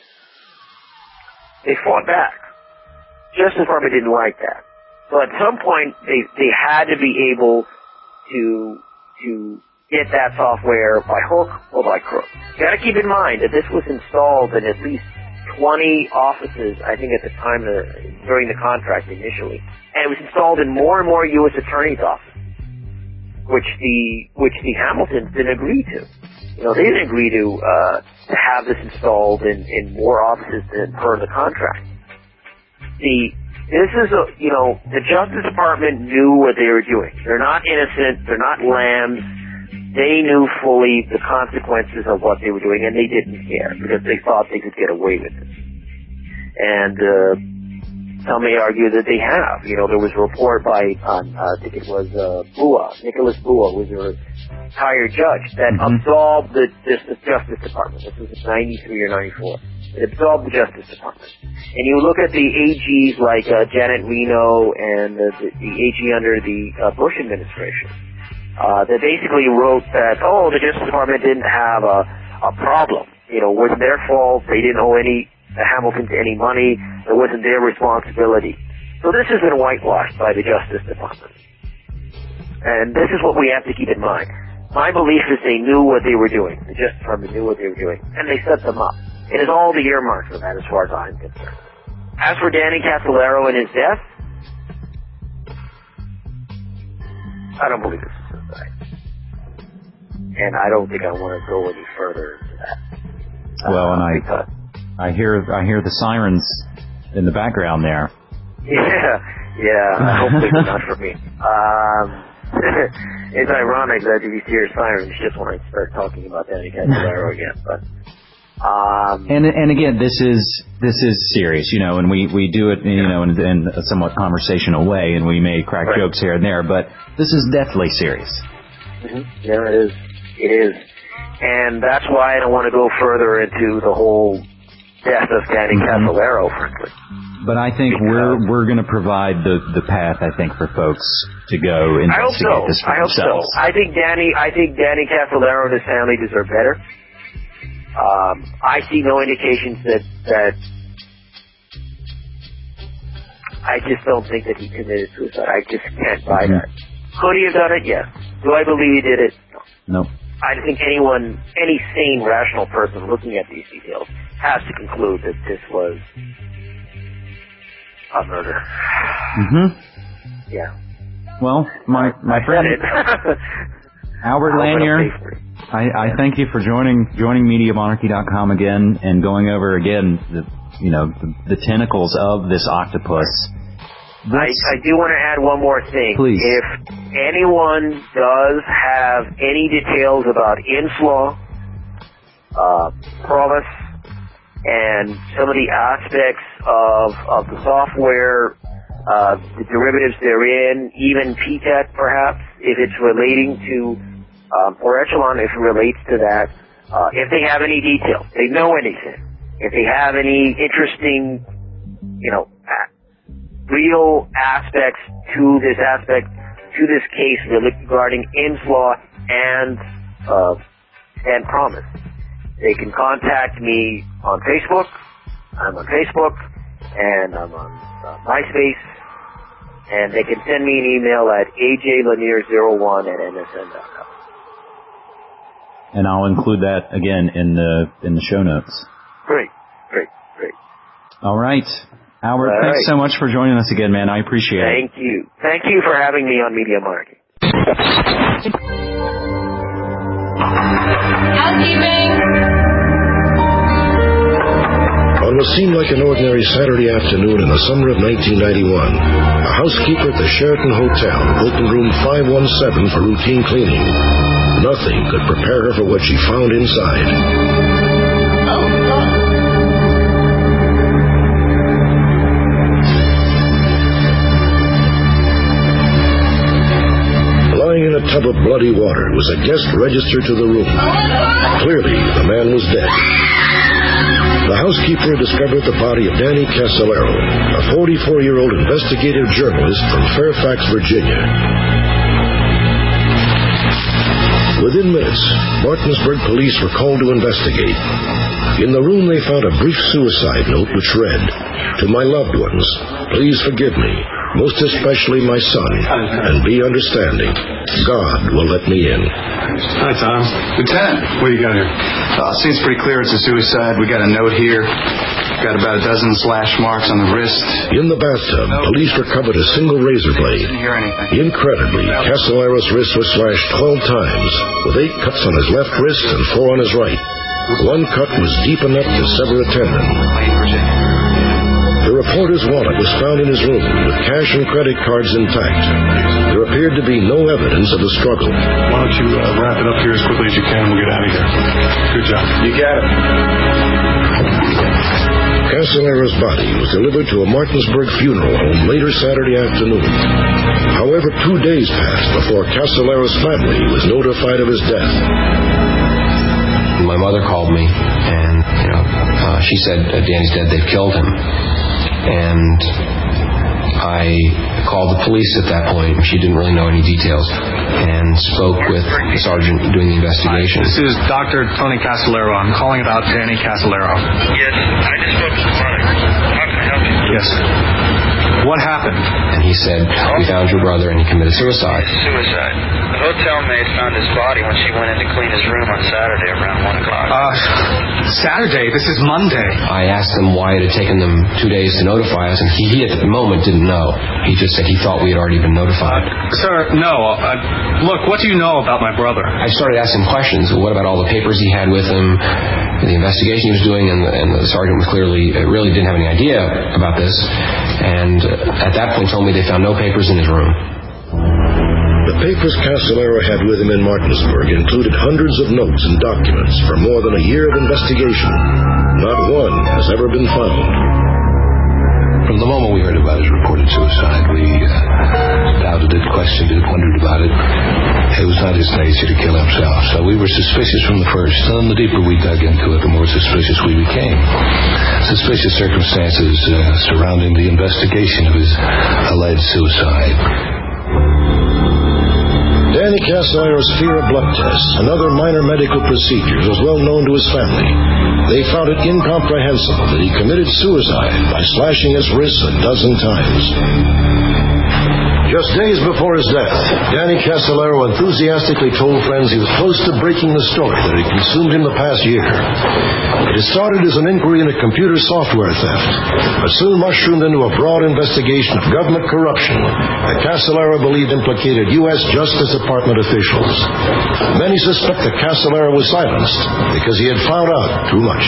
They fought back. Justice Department didn't like that. So at some point, they they had to be able to to get that software by hook or by crook. You got to keep in mind that this was installed in at least twenty offices, I think at the time of, during the contract initially, and it was installed in more and more U S attorneys' offices, which the which the Hamiltons didn't agree to. You know, they didn't agree to, uh, to have this installed in, in more offices than per the contract. The, this is a, you know, the Justice Department knew what they were doing. They're not innocent. They're not lambs. They knew fully the consequences of what they were doing, and they didn't care because they thought they could get away with it. And, uh, some may argue that they have. You know, there was a report by, um, uh, I think it was, uh, Bua, Nicholas Bua, was a retired judge that mm-hmm. absolved the, the Justice Department. This was in ninety-three or ninety-four. It absolved the Justice Department. And you look at the A Gs like, uh, Janet Reno and uh, the, the A G under the, uh, Bush administration, uh, that basically wrote that, oh, the Justice Department didn't have a, a problem. You know, it wasn't their fault. They didn't owe any, Hamilton to any money. It wasn't their responsibility. So this has been whitewashed by the Justice Department. And this is what we have to keep in mind. My belief is they knew what they were doing. The Justice Department knew what they were doing. And they set them up. It is all the earmarks for that as far as I'm concerned. As for Danny Casolaro and his death, I don't believe it's suicide. And I don't think I want to go any further into that. Well, uh, and I... I hear I hear the sirens in the background there. Yeah, yeah. Hopefully they're not for me. Um, it's ironic that you hear sirens just when I start talking about Danny Casolaro again. But um, and and again, this is this is serious, you know, and we, we do it, you know, in, in a somewhat conversational way, and we may crack right. jokes here and there, but this is deathly serious. Mm-hmm. Yeah, it is. It is, and that's why I don't want to go further into the whole death of Danny mm-hmm. Casolaro, frankly. But I think because we're we're going to provide the, the path, I think, for folks to go investigate I hope so. this for I hope themselves. so. I think Danny, I think Danny Casolaro and his family deserve better. Um, I see no indications that that. I just don't think that he committed suicide. I just can't buy mm-hmm. that. Could he have done it? Yes. Do I believe he did it? No. No. I think anyone, any sane, rational person looking at these details has to conclude that this was a murder. Mm-hmm. Yeah. Well, my my I friend Albert Lanier, I, I yeah. thank you for joining joining Media Monarchy dot com again and going over again the you know the, the tentacles of this octopus. I, I do want to add one more thing. Please. If anyone does have any details about Inslaw, uh, Promise, and some of the aspects of of the software, uh, the derivatives therein, even P T E T perhaps, if it's relating to, um, or Echelon if it relates to that, uh, if they have any details, they know anything, if they have any interesting, you know, real aspects to this aspect, to this case regarding Inslaw and, uh, and Promise, they can contact me on Facebook. I'm on Facebook, and I'm on uh, MySpace, and they can send me an email at a j lanier zero one at m s n dot com. And I'll include that again in the in the show notes. Great, great, great. All right. Albert, All thanks right. so much for joining us again, man. I appreciate Thank it. Thank you. Thank you for having me on Media Monarchy. Housekeeping. On what seemed like an ordinary Saturday afternoon in the summer of nineteen ninety-one, a housekeeper at the Sheraton Hotel opened room five one seven for routine cleaning. Nothing could prepare her for what she found inside. In a tub of bloody water was a guest registered to the room. Clearly, the man was dead. The housekeeper discovered the body of Danny Casolaro, a forty-four-year-old investigative journalist from Fairfax, Virginia. Within minutes, Martinsburg police were called to investigate. In the room, they found a brief suicide note which read, "To my loved ones, please forgive me. most especially my son, and be understanding. God will let me in. Hi, Tom. Lieutenant, what do you got here? Uh, seems pretty clear it's a suicide. We got a note here. Got about a dozen slash marks on the wrist. In the bathtub, police recovered a single razor blade. Didn't hear anything. Incredibly, Castellaro's wrist was slashed twelve times, with eight cuts on his left wrist and four on his right. One cut was deep enough to sever a tendon. The reporter's wallet was found in his room, with cash and credit cards intact. There appeared to be no evidence of a struggle. Why don't you uh, wrap it up here as quickly as you can and we'll get out of here. Good job. You got it. Castellaro's body was delivered to a Martinsburg funeral home later Saturday afternoon. However, two days passed before Castellaro's family was notified of his death. My mother called me, and you know, uh, she said, uh, Danny's dead, they've killed him. And I called the police at that point. She didn't really know any details, and spoke with the sergeant doing the investigation. This is Doctor Tony Castellaro. I'm calling about Danny Castellaro. Yes, I just spoke to the mother. How can I help you? Yes. What happened? And he said, we found your brother and he committed suicide. Suicide. The hotel maid found his body when she went in to clean his room on Saturday around one o'clock. Uh, Saturday? This is Monday. I asked him why it had taken them two days to notify us, and he, he at the moment didn't know. He just said he thought we had already been notified. Uh, sir, no. Uh, look, what do you know about my brother? I started asking questions. What about all the papers he had with him, the investigation he was doing, and the, and the sergeant was clearly uh, really didn't have any idea about this. And uh, at that point told me they found no papers in his room. The papers Castellaro had with him in Martinsburg included hundreds of notes and documents for more than a year of investigation. Not one has ever been found. From the moment we heard about his reported suicide, we uh, doubted it, questioned it, wondered about it. It was not his nature to kill himself, so we were suspicious from the first. And the deeper we dug into it, the more suspicious we became. Suspicious circumstances uh, surrounding the investigation of his alleged suicide. Danny Castellaro's fear of blood tests and other minor medical procedures was well known to his family. They found it incomprehensible that he committed suicide by slashing his wrists a dozen times. Just days before his death, Danny Castellaro enthusiastically told friends he was close to breaking the story that had consumed him the past year. It had started as an inquiry into computer software theft, but soon mushroomed into a broad investigation of government corruption that Castellaro believed implicated U S Justice Department officials. Many suspect that Castellaro was silenced because he had found out too much.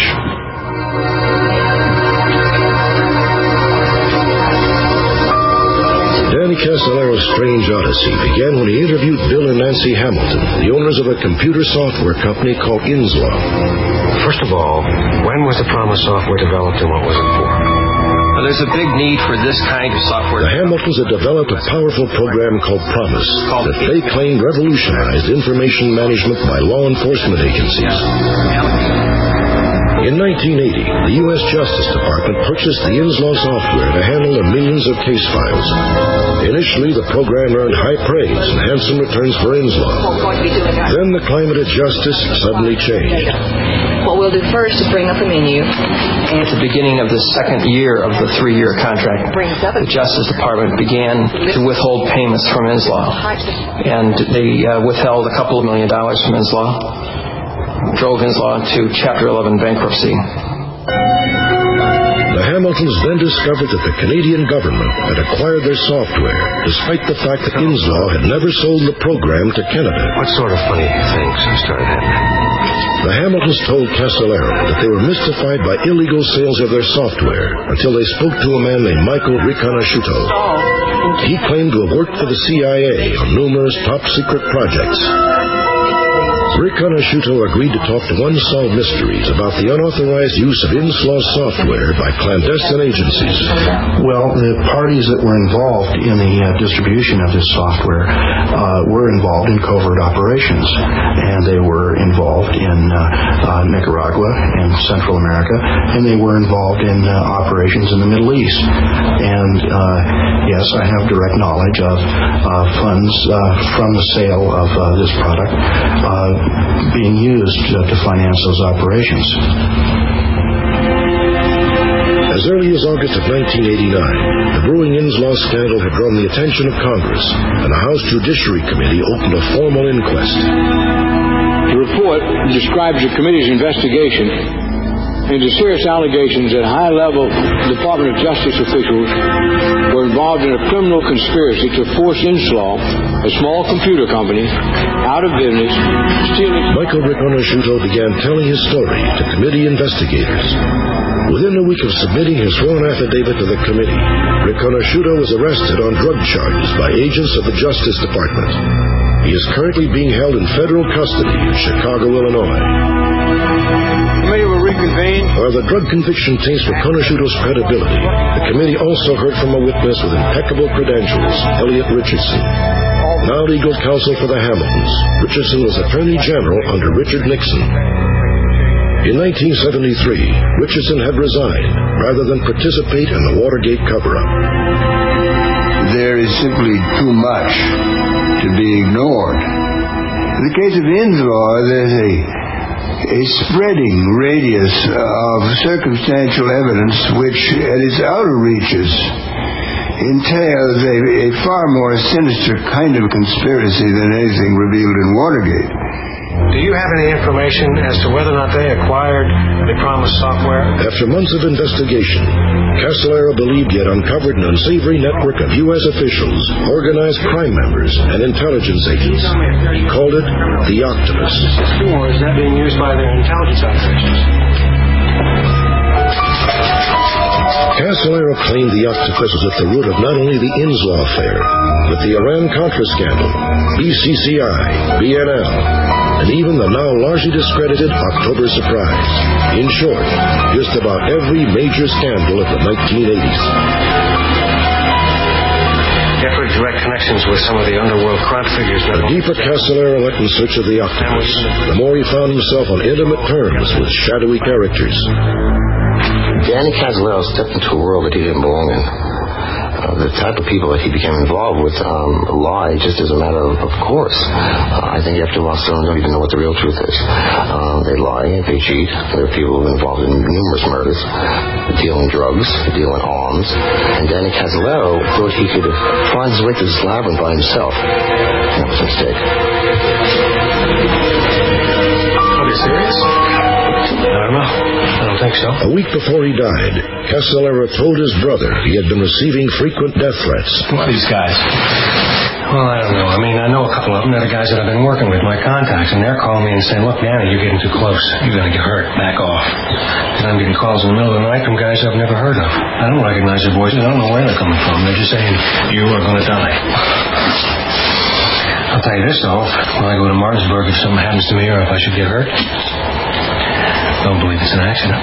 Danny Castellaro's strange odyssey began when he interviewed Bill and Nancy Hamilton, the owners of a computer software company called Inslaw. First of all, when was the Promise software developed and what was it for? Well, there's a big need for this kind of software. The Hamiltons had developed a powerful program called Promise that they claimed revolutionized information management by law enforcement agencies. In nineteen eighty, the U S Justice Department purchased the Inslaw software to handle their millions of case files. Initially, the program earned high praise and handsome returns for Inslaw. Then the climate of justice suddenly changed. What we'll do first is bring up a menu. At the beginning of the second year of the three-year contract, the Justice Department began to withhold payments from Inslaw. And they uh, withheld a couple of million dollars from Inslaw. Drove Inslaw to Chapter eleven bankruptcy. The Hamiltons then discovered that the Canadian government had acquired their software, despite the fact that Inslaw had never sold the program to Canada. What sort of funny things started happening? The Hamiltons told Castellaro that they were mystified by illegal sales of their software until they spoke to a man named Michael Riconosciuto. He claimed to have worked for the C I A on numerous top-secret projects. Riconosciuto agreed to talk to unsolved mysteries about the unauthorized use of Inslaw software by clandestine agencies. Well, the parties that were involved in the uh, distribution of this software uh, were involved in covert operations, and they were involved in uh, uh, Nicaragua and Central America, and they were involved in uh, operations in the Middle East. And uh, yes, I have direct knowledge of uh, funds uh, from the sale of uh, this product uh, being used uh, to finance those operations. As early as August of nineteen eighty-nine, the brewing Inslaw scandal had drawn the attention of Congress, and the House Judiciary Committee opened a formal inquest. The report describes the committee's investigation into serious allegations that high-level Department of Justice officials were involved in a criminal conspiracy to force Inslaw, a small computer company, out of business, stealing... Michael Riconosciuto began telling his story to committee investigators. Within a week of submitting his sworn affidavit to the committee, Riconosciuto was arrested on drug charges by agents of the Justice Department. He is currently being held in federal custody in Chicago, Illinois. While the drug conviction taints Riconosciuto's credibility, the committee also heard from a witness with impeccable credentials, Elliot Richardson. Now legal counsel for the Hamiltons, Richardson was Attorney General under Richard Nixon. In nineteen seventy-three, Richardson had resigned rather than participate in the Watergate cover-up. There is simply too much to be ignored. In the case of Inslaw, there's a a spreading radius of circumstantial evidence which, at its outer reaches, entails a, a far more sinister kind of conspiracy than anything revealed in Watergate. Do you have any information as to whether or not they acquired the promised software? After months of investigation, Casolaro believed he had uncovered an unsavory network of U S officials, organized crime members, and intelligence agents. He called it the Octopus. Or is that being used by their intelligence operations? Casolaro claimed the Octopus was at the root of not only the Inslaw affair, but the Iran-Contra scandal, B C C I, B N L, and even the now largely discredited October Surprise. In short, just about every major scandal of the nineteen eighties. Effort direct connections with some of the underworld crime figures. The deeper Casolaro went in search of the Octopus, the more he found himself on intimate terms with shadowy characters. Danny Casolaro stepped into a world that he didn't belong in. Uh, the type of people that he became involved with um, lie just as a matter of, of course. Uh, I think after a while, some don't even know what the real truth is. Uh, they lie, they cheat. There are people involved in numerous murders, dealing drugs, dealing arms. And Danny Casolaro thought he could find his way through this labyrinth by himself. That was a mistake. Are you serious? I don't know. I don't think so. A week before he died, Casolaro told his brother he had been receiving frequent death threats. Who are these guys? Well, I don't know. I mean, I know a couple of them. They're the guys that I've been working with, my contacts, and they're calling me and saying, look, Danny, you're getting too close. You're going to get hurt. Back off. And I'm getting calls in the middle of the night from guys I've never heard of. I don't recognize their voices. I don't know where they're coming from. They're just saying, you are going to die. I'll tell you this, though. When I go to Martinsburg, if something happens to me or if I should get hurt, don't believe it's an accident.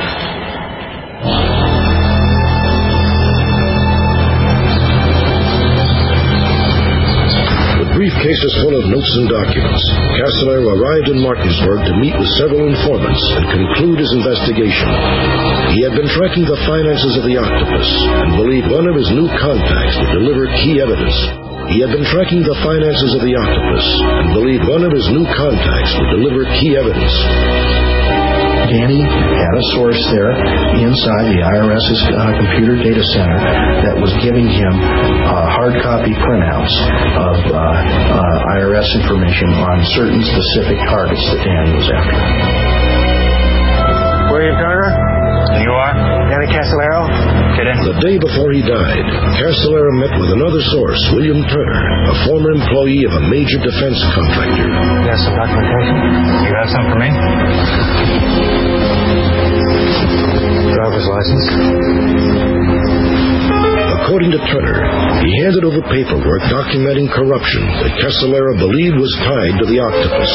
With briefcases full of notes and documents, Casolaro arrived in Martinsburg to meet with several informants and conclude his investigation. He had been tracking the finances of the Octopus and believed one of his new contacts would deliver key evidence. He had been tracking the finances of the Octopus and believed one of his new contacts would deliver key evidence. Danny had a source there inside the I R S's uh, computer data center that was giving him uh, hard copy printouts of uh, uh, I R S information on certain specific targets that Danny was after. William Turner? You are? Danny Casolaro? Get in. The day before he died, Casolaro met with another source, William Turner, a former employee of a major defense contractor. You have some documentation? You have some for me? Driver's license. According to Turner, he handed over paperwork documenting corruption that Casolaro believed was tied to the Octopus.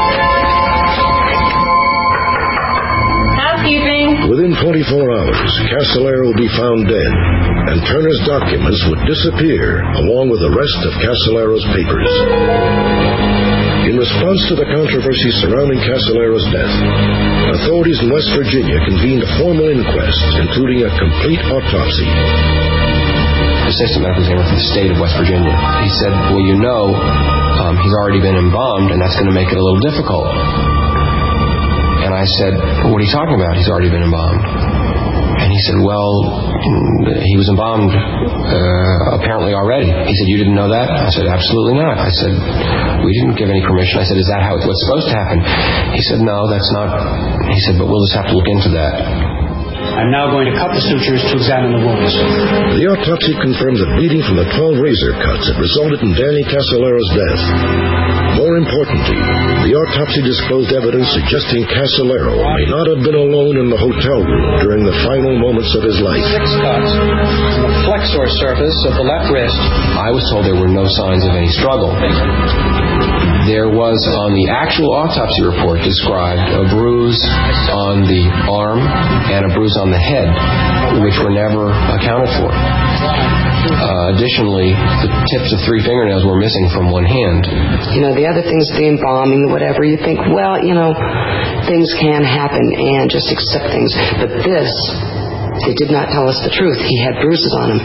Housekeeping. Within twenty-four hours, Casolaro would be found dead, and Turner's documents would disappear along with the rest of Casolaro's papers. In response to the controversy surrounding Casolaro's death, authorities in West Virginia convened a formal inquest, including a complete autopsy. Assistant medical examiner for the state of West Virginia. He said, well, you know, um, he's already been embalmed, and that's going to make it a little difficult. And I said, well, what are you talking about? He's already been embalmed. And he he said, well, he was embalmed uh, apparently already. He said, you didn't know that? I said, absolutely not. I said, we didn't give any permission. I said, is that how it's what's supposed to happen? He said, no, that's not. He said, but we'll just have to look into that. I'm now going to cut the sutures to examine the wounds. The autopsy confirmed that bleeding from the twelve razor cuts had resulted in Danny Casolero's death. More importantly, the autopsy disclosed evidence suggesting Casolero may not have been alone in the hotel room during the final moments of his life. Six cuts on the flexor surface of the left wrist. I was told there were no signs of any struggle. There was, on the actual autopsy report, described a bruise on the arm and a bruise on the head, which were never accounted for. Uh, additionally, the tips of three fingernails were missing from one hand. You know, the other things, the embalming, whatever, you think, well, you know, things can happen and just accept things. But this, it did not tell us the truth. He had bruises on him.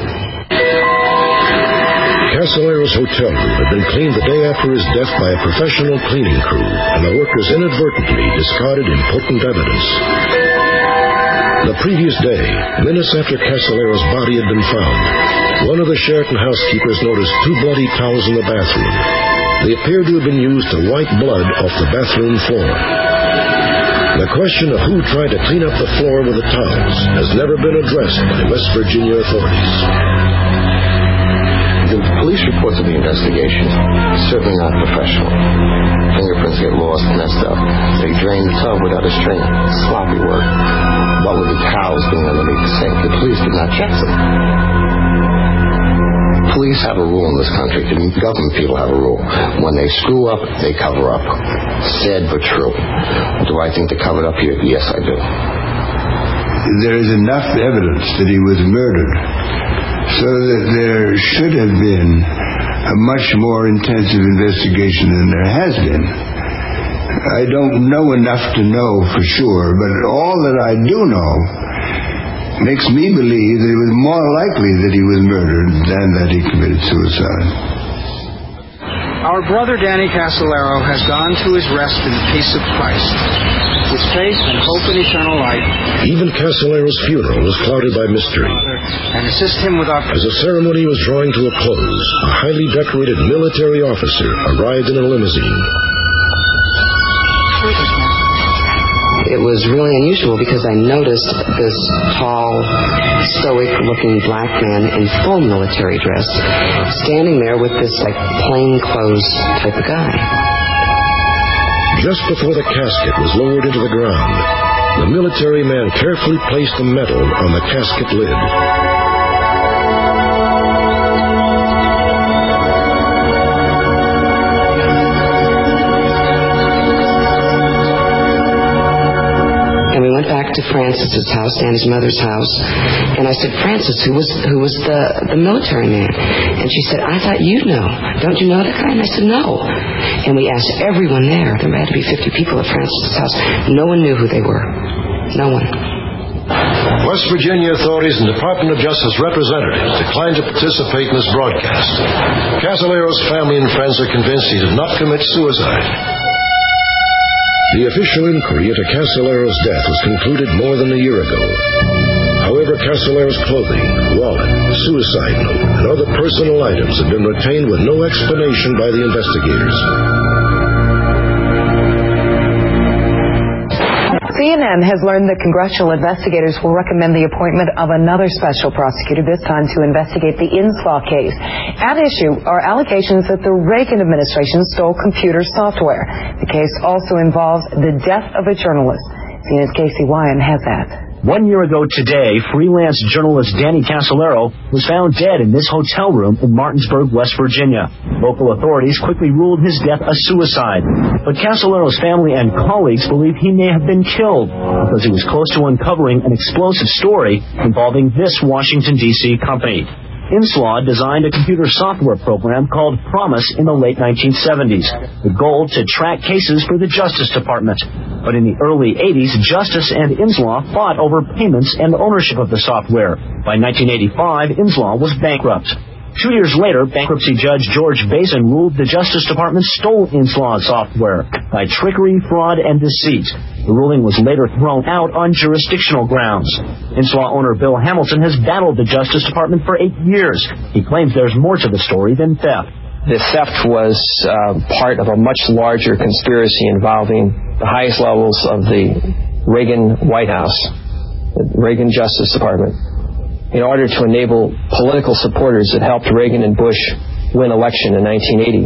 Casolero's hotel room had been cleaned the day after his death by a professional cleaning crew, and the workers inadvertently discarded important evidence. The previous day, minutes after Casolero's body had been found, one of the Sheraton housekeepers noticed two bloody towels in the bathroom. They appeared to have been used to wipe blood off the bathroom floor. The question of who tried to clean up the floor with the towels has never been addressed by West Virginia authorities. The police reports of the investigation certainly not professional. Fingerprints get lost, messed up. They drain the tub without a string. Sloppy work. What with the towels being underneath the sink? The police did not check them. Police have a rule in this country. The government people have a rule. When they screw up, they cover up. Sad but true. Do I think they covered up here? Yes, I do. There is enough evidence that he was murdered, so that there should have been a much more intensive investigation than there has been. I don't know enough to know for sure, but all that I do know makes me believe that it was more likely that he was murdered than that he committed suicide. Our brother Danny Casolero has gone to his rest in the peace of Christ, with faith and hope in eternal life. Even Casolero's funeral was clouded by mystery. And assist him with our... As the ceremony was drawing to a close, a highly decorated military officer arrived in a limousine. It was really unusual because I noticed this tall, stoic-looking black man in full military dress standing there with this, like, plainclothes type of guy. Just before the casket was lowered into the ground, the military man carefully placed the metal on the casket lid. And we went back to Francis's house, Danny's mother's house, and I said, Francis, who was who was the, the military man? And she said, I thought you'd know. Don't you know that guy? And I said, no. And we asked everyone there. There had to be fifty people at Francis's house. No one knew who they were. No one. West Virginia authorities and Department of Justice representatives declined to participate in this broadcast. Casolero's family and friends are convinced he did not commit suicide. The official inquiry into Casolero's death was concluded more than a year ago. However, Casolero's clothing, wallet, suicide note, and other personal items have been retained with no explanation by the investigators. C N N has learned that congressional investigators will recommend the appointment of another special prosecutor, this time to investigate the Inslaw case. At issue are allegations that the Reagan administration stole computer software. The case also involves the death of a journalist. C N N's Casey Wyan has that. One year ago today, freelance journalist Danny Casolero was found dead in this hotel room in Martinsburg, West Virginia. Local authorities quickly ruled his death a suicide. But Casolero's family and colleagues believe he may have been killed because he was close to uncovering an explosive story involving this Washington, D C company. Inslaw designed a computer software program called Promise in the late nineteen seventies, the goal to track cases for the Justice Department. But in the early eighties, Justice and Inslaw fought over payments and ownership of the software. By nineteen eighty-five, Inslaw was bankrupt. Two years later, bankruptcy judge George Basin ruled the Justice Department stole Inslaw software by trickery, fraud, and deceit. The ruling was later thrown out on jurisdictional grounds. Inslaw owner Bill Hamilton has battled the Justice Department for eight years. He claims there's more to the story than theft. The theft was uh, part of a much larger conspiracy involving the highest levels of the Reagan White House, the Reagan Justice Department, in order to enable political supporters that helped Reagan and Bush win election in nineteen eighty,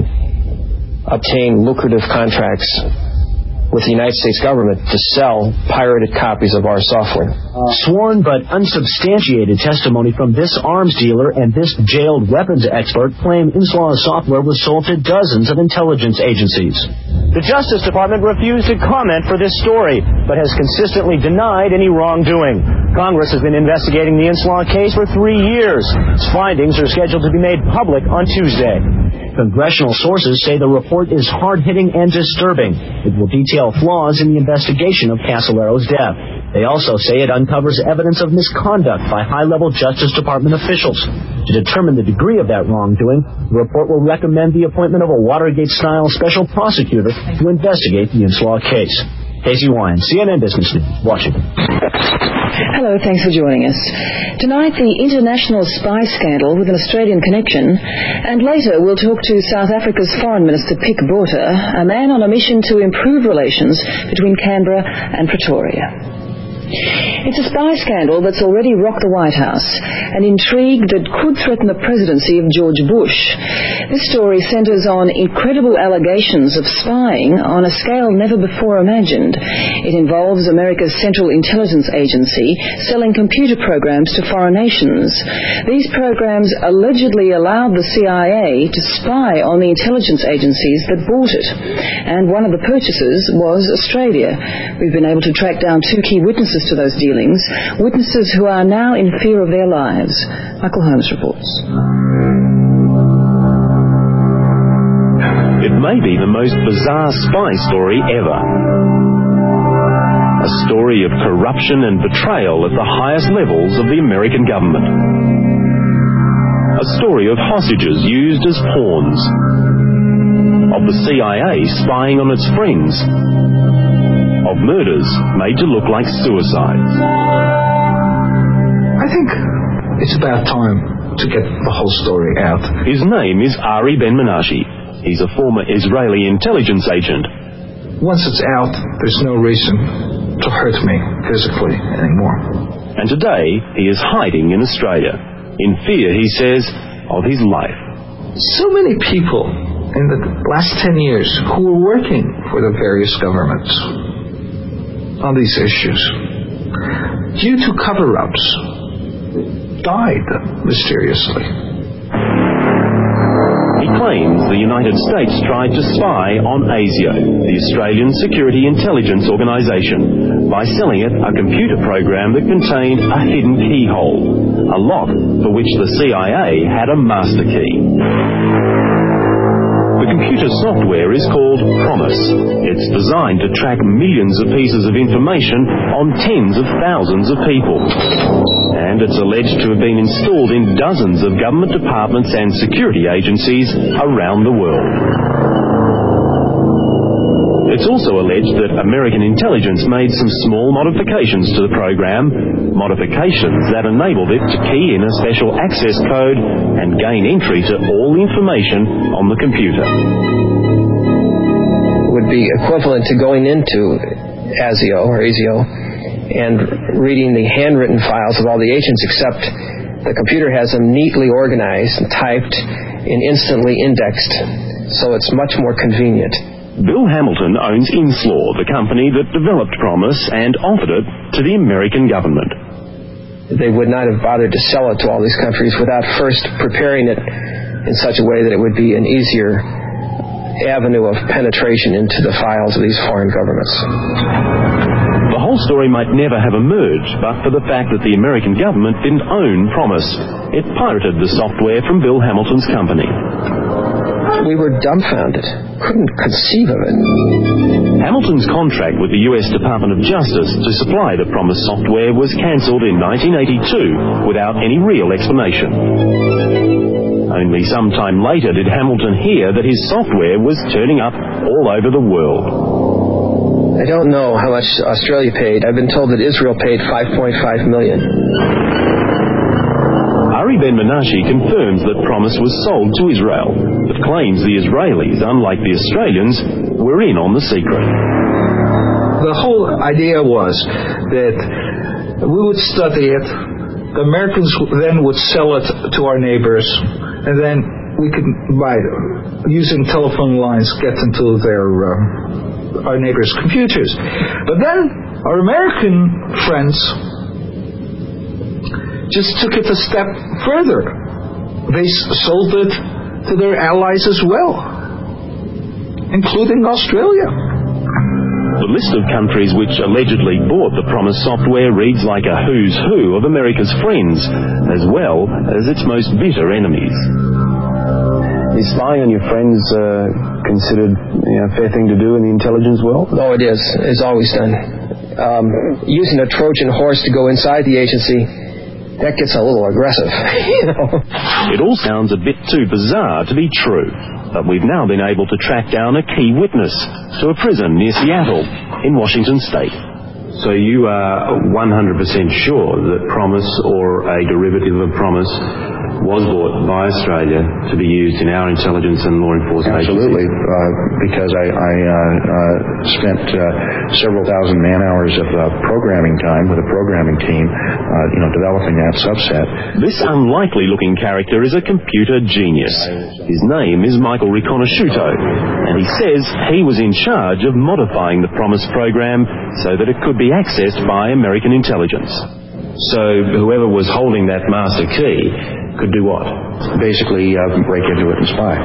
obtain lucrative contracts with the United States government to sell pirated copies of our software. Sworn but unsubstantiated testimony from this arms dealer and this jailed weapons expert claim Inslaw's software was sold to dozens of intelligence agencies. The Justice Department refused to comment for this story, but has consistently denied any wrongdoing. Congress has been investigating the Inslaw case for three years. Its findings are scheduled to be made public on Tuesday. Congressional sources say the report is hard-hitting and disturbing. It will detail flaws in the investigation of Casolero's death. They also say it uncovers evidence of misconduct by high-level Justice Department officials. To determine the degree of that wrongdoing, the report will recommend the appointment of a Watergate-style special prosecutor to investigate the Inslaw case. Casey Wine, C N N Business News, Washington. Hello, thanks for joining us. Tonight, the international spy scandal with an Australian connection, and later we'll talk to South Africa's Foreign Minister Pik Botha, a man on a mission to improve relations between Canberra and Pretoria. It's a spy scandal that's already rocked the White House, an intrigue that could threaten the presidency of George Bush. This story centers on incredible allegations of spying on a scale never before imagined. It involves America's Central Intelligence Agency selling computer programs to foreign nations. These programs allegedly allowed the C I A to spy on the intelligence agencies that bought it, and one of the purchasers was Australia. We've been able to track down two key witnesses to those dealings, witnesses who are now in fear of their lives. Michael Holmes reports. It may be the most bizarre spy story ever. A story of corruption and betrayal at the highest levels of the American government. A story of hostages used as pawns. Of the C I A spying on its friends. Of murders made to look like suicides. I think it's about time to get the whole story out. His name is Ari Ben-Menashe. He's a former Israeli intelligence agent. Once it's out, there's no reason to hurt me physically anymore. And today, he is hiding in Australia, in fear, he says, of his life. So many people in the last ten years who were working for the various governments on these issues, due to cover-ups, died mysteriously. He claims the United States tried to spy on ASIO, the Australian Security Intelligence Organisation, by selling it a computer program that contained a hidden keyhole, a lock for which the C I A had a master key. The computer software is called PROMIS. It's designed to track millions of pieces of information on tens of thousands of people. And it's alleged to have been installed in dozens of government departments and security agencies around the world. It's also alleged that American intelligence made some small modifications to the program, modifications that enabled it to key in a special access code and gain entry to all information on the computer. It would be equivalent to going into ASIO or ASIO and reading the handwritten files of all the agents, except the computer has them neatly organized and typed and instantly indexed, so it's much more convenient. Bill Hamilton owns Inslaw, the company that developed PROMIS and offered it to the American government. They would not have bothered to sell it to all these countries without first preparing it in such a way that it would be an easier avenue of penetration into the files of these foreign governments. The whole story might never have emerged but for the fact that the American government didn't own PROMIS. It pirated the software from Bill Hamilton's company. We were dumbfounded, couldn't conceive of it. Hamilton's contract with the U S Department of Justice to supply the PROMIS software was cancelled in nineteen eighty-two without any real explanation. Only some time later did Hamilton hear that his software was turning up all over the world. I don't know how much Australia paid. I've been told that Israel paid five point five million dollars. Ari Ben-Menashe confirms that PROMIS was sold to Israel, but claims the Israelis, unlike the Australians, were in on the secret. The whole idea was that we would study it, the Americans then would sell it to our neighbors, and then we could, by using telephone lines, get into their uh, our neighbors' computers. But then our American friends just took it a step further. They sold it to their allies as well, including Australia. The list of countries which allegedly bought the PROMIS software reads like a who's who of America's friends, as well as its most bitter enemies. Is spying on your friends uh, considered you know, a fair thing to do in the intelligence world? Oh, it is. It's always done. Um, using a Trojan horse to go inside the agency, that gets a little aggressive. You know? It all sounds a bit too bizarre to be true, but we've now been able to track down a key witness to a prison near Seattle in Washington state. So you are one hundred percent sure that PROMIS or a derivative of PROMIS was bought by Australia to be used in our intelligence and law enforcement Absolutely, agencies? uh, because I, I uh, uh, spent uh, several thousand man-hours of uh, programming time with a programming team, uh, you know, developing that subset. This unlikely-looking character is a computer genius. His name is Michael Riconosciuto, and he says he was in charge of modifying the PROMIS program so that it could be accessed by American intelligence. So whoever was holding that master key could do what? Basically uh, break into it and spy.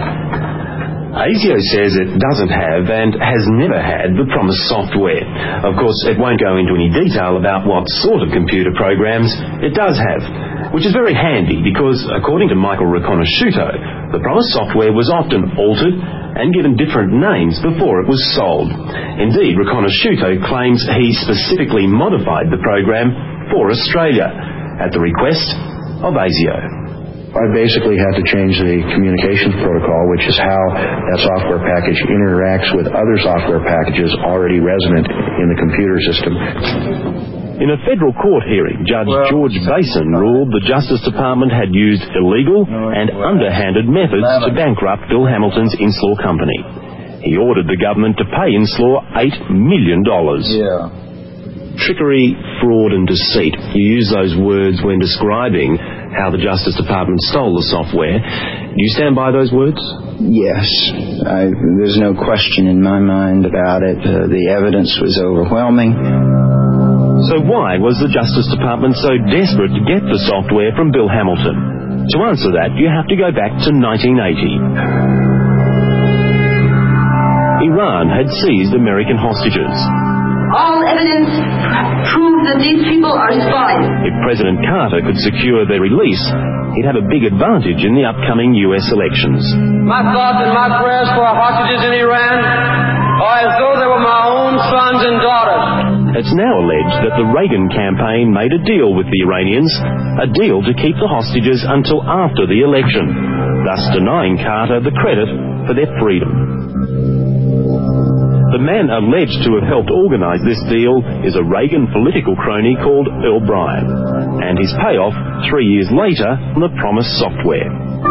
ASIO says it doesn't have and has never had the PROMIS software. Of course, it won't go into any detail about what sort of computer programs it does have, which is very handy because, according to Michael Riconosciuto, the PROMIS software was often altered and given different names before it was sold. Indeed, Riconosciuto claims he specifically modified the program for Australia at the request of ASIO. I basically had to change the communications protocol, which is how that software package interacts with other software packages already resident in the computer system. In a federal court hearing, Judge well, George Basin ruled the Justice Department had used illegal and underhanded methods to bankrupt Bill Hamilton's Inslaw company. He ordered the government to pay Inslaw eight million dollars. Yeah. Trickery, fraud and deceit. You use those words when describing how the Justice Department stole the software. Do you stand by those words? Yes. I, there's no question in my mind about it. Uh, the evidence was overwhelming. So why was the Justice Department so desperate to get the software from Bill Hamilton? To answer that, you have to go back to nineteen eighty. Iran had seized American hostages. All evidence proves that these people are spies. If President Carter could secure their release, he'd have a big advantage in the upcoming U S elections. My thoughts and my prayers for our hostages in Iran are as though they were my own sons and daughters. It's now alleged that the Reagan campaign made a deal with the Iranians, a deal to keep the hostages until after the election, thus denying Carter the credit for their freedom. The man alleged to have helped organise this deal is a Reagan political crony called Earl Bryan, and his payoff three years later on the PROMIS software.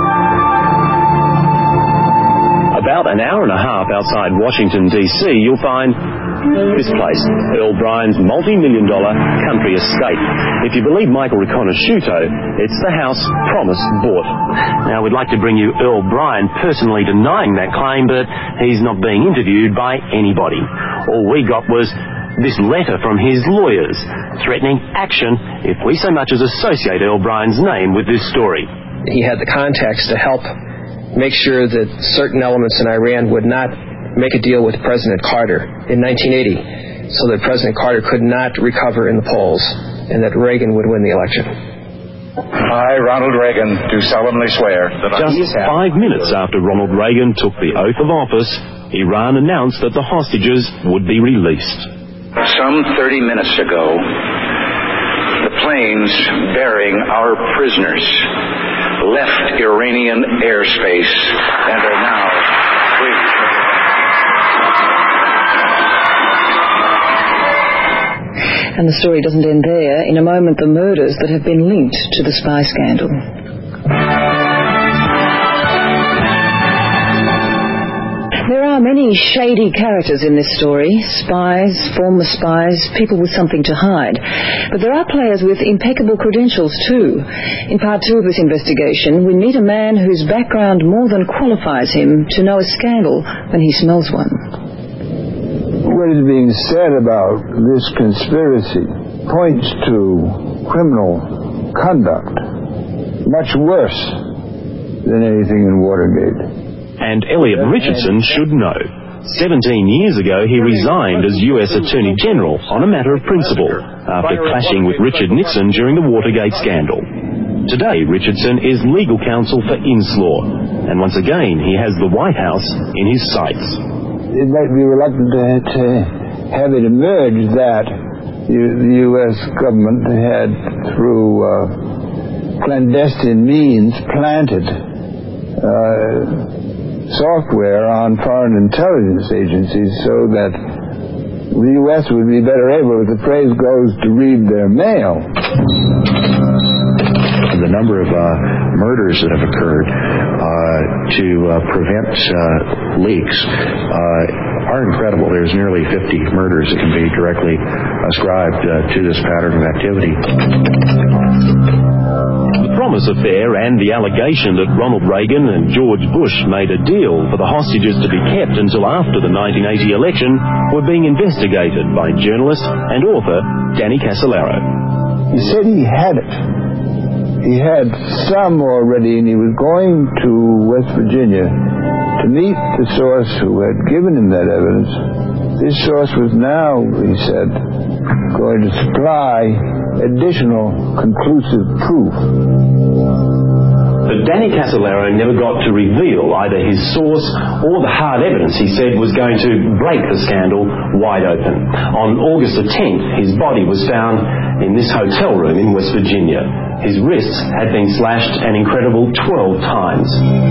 About an hour and a half outside Washington, D C, you'll find this place, Earl Bryan's multi-million dollar country estate. If you believe Michael Riconosciuto, it's the house PROMIS bought. Now, we'd like to bring you Earl Bryan personally denying that claim, but he's not being interviewed by anybody. All we got was this letter from his lawyers threatening action if we so much as associate Earl Bryan's name with this story. He had the contacts to help make sure that certain elements in Iran would not make a deal with President Carter in nineteen eighty so that President Carter could not recover in the polls and that Reagan would win the election. I, Ronald Reagan, do solemnly swear that I... Just five minutes after Ronald Reagan took the oath of office, Iran announced that the hostages would be released. Some thirty minutes ago, the planes bearing our prisoners left Iranian airspace and are now free. And the story doesn't end there. In a moment, the murders that have been linked to the spy scandal. There are many shady characters in this story. Spies, former spies, people with something to hide. But there are players with impeccable credentials too. In part two of this investigation, we meet a man whose background more than qualifies him to know a scandal when he smells one. What is being said about this conspiracy points to criminal conduct much worse than anything in Watergate. And Elliot Richardson should know. Seventeen years ago, he resigned as U S Attorney General on a matter of principle after clashing with Richard Nixon during the Watergate scandal. Today, Richardson is legal counsel for Inslaw, and once again, he has the White House in his sights. It might be reluctant to, to have it emerge that the U S government had, through uh, clandestine means, planted uh, software on foreign intelligence agencies so that the U S would be better able, as the phrase goes, to read their mail. The number of uh, murders that have occurred uh, to uh, prevent uh, leaks uh, are incredible. There's nearly fifty murders that can be directly ascribed uh, to this pattern of activity. The Promise Affair and the allegation that Ronald Reagan and George Bush made a deal for the hostages to be kept until after the nineteen eighty election were being investigated by journalist and author Danny Casolaro. He said he had it. He had some already, and he was going to West Virginia to meet the source who had given him that evidence. This source was now, he said, going to supply additional conclusive proof. But Danny Casolaro never got to reveal either his source or the hard evidence he said was going to break the scandal wide open. On August the tenth, his body was found in this hotel room in West Virginia. His wrists had been slashed an incredible twelve times.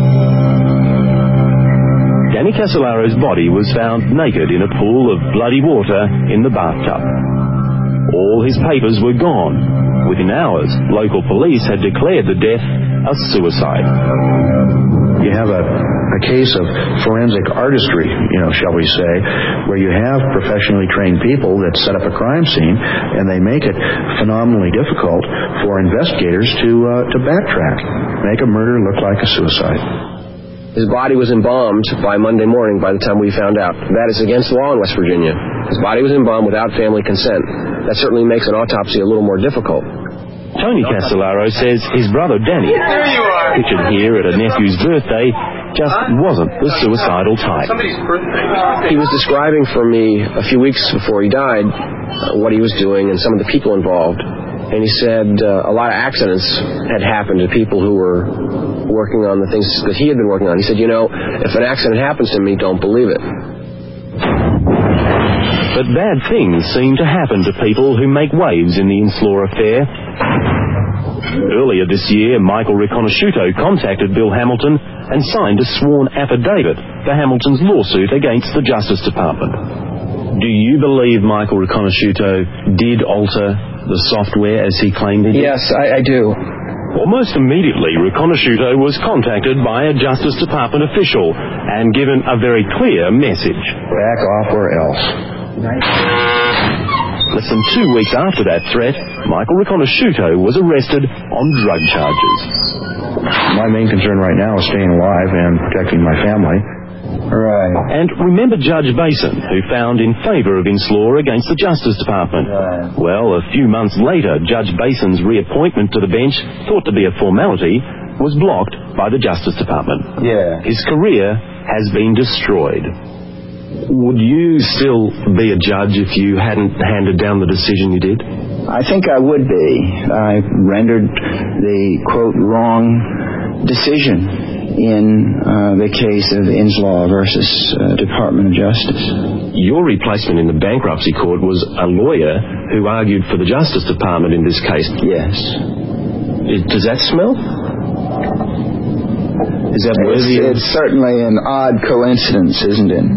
Danny Casolaro's body was found naked in a pool of bloody water in the bathtub. All his papers were gone. Within hours, local police had declared the death a suicide. You have a, a case of forensic artistry, you know, shall we say, where you have professionally trained people that set up a crime scene, and they make it phenomenally difficult for investigators to uh, to backtrack, make a murder look like a suicide. His body was embalmed by Monday morning by the time we found out. That is against the law in West Virginia. His body was embalmed without family consent. That certainly makes an autopsy a little more difficult. Tony Casolaro says his brother Danny, pictured here at a nephew's birthday, just wasn't the suicidal type. He was describing for me a few weeks before he died uh, what he was doing and some of the people involved. And he said uh, a lot of accidents had happened to people who were working on the things that he had been working on. He said, you know, if an accident happens to me, don't believe it. But bad things seem to happen to people who make waves in the Inslaw affair. Earlier this year, Michael Riconosciuto contacted Bill Hamilton and signed a sworn affidavit for Hamilton's lawsuit against the Justice Department. Do you believe Michael Riconosciuto did alter the software as he claimed he did? Yes, I, I do. Almost immediately, Riconosciuto was contacted by a Justice Department official and given a very clear message. Back off or else. Less than two weeks after that threat, Michael Riconosciuto was arrested on drug charges. My main concern right now is staying alive and protecting my family. Right. And remember Judge Basin, who found in favour of Inslaw against the Justice Department. Right. Well, a few months later, Judge Basin's reappointment to the bench, thought to be a formality, was blocked by the Justice Department. Yeah. His career has been destroyed. Would you still be a judge if you hadn't handed down the decision you did? I think I would be. I rendered the, quote, wrong decision in uh, the case of Inslaw versus uh, Department of Justice. Your replacement in the bankruptcy court was a lawyer who argued for the Justice Department in this case. Yes. Does that smell? Is that worthy? It's, it's certainly an odd coincidence, isn't it?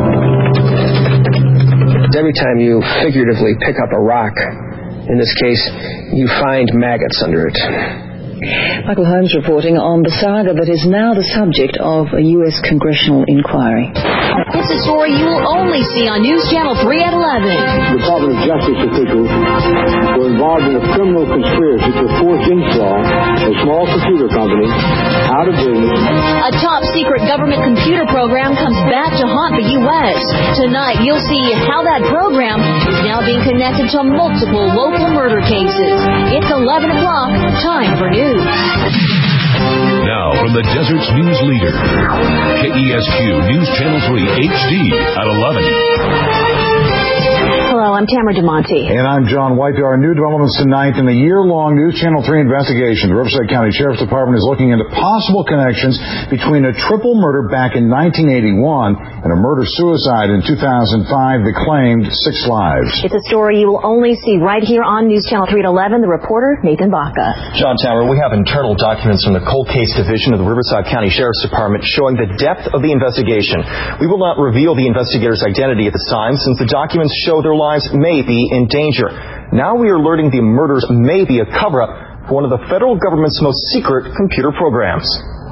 Every time you figuratively pick up a rock, in this case, you find maggots under it. Michael Holmes reporting on the saga that is now the subject of a U S congressional inquiry. It's a story you will only see on News Channel three at eleven. Department of Justice officials were involved in a criminal conspiracy to force Inslaw, a small computer company, out of business. A top-secret government computer program comes back to haunt the U S Tonight, you'll see how that program is now being connected to multiple local murder cases. It's eleven o'clock, time for news. Now, from the Desert's news leader, K E S Q News Channel three H D at eleven. Hello, I'm Tamara DeMonte. And I'm John White. There are new developments tonight in the year-long News Channel three investigation. The Riverside County Sheriff's Department is looking into possible connections between a triple murder back in nineteen eighty-one and a murder-suicide in two thousand five that claimed six lives. It's a story you will only see right here on News Channel three at eleven. The reporter, Nathan Baca. John Tamara, we have internal documents from the Cold Case Division of the Riverside County Sheriff's Department showing the depth of the investigation. We will not reveal the investigator's identity at this time since the documents show their lives may be in danger. Now we are learning the murders may be a cover-up for one of the federal government's most secret computer programs.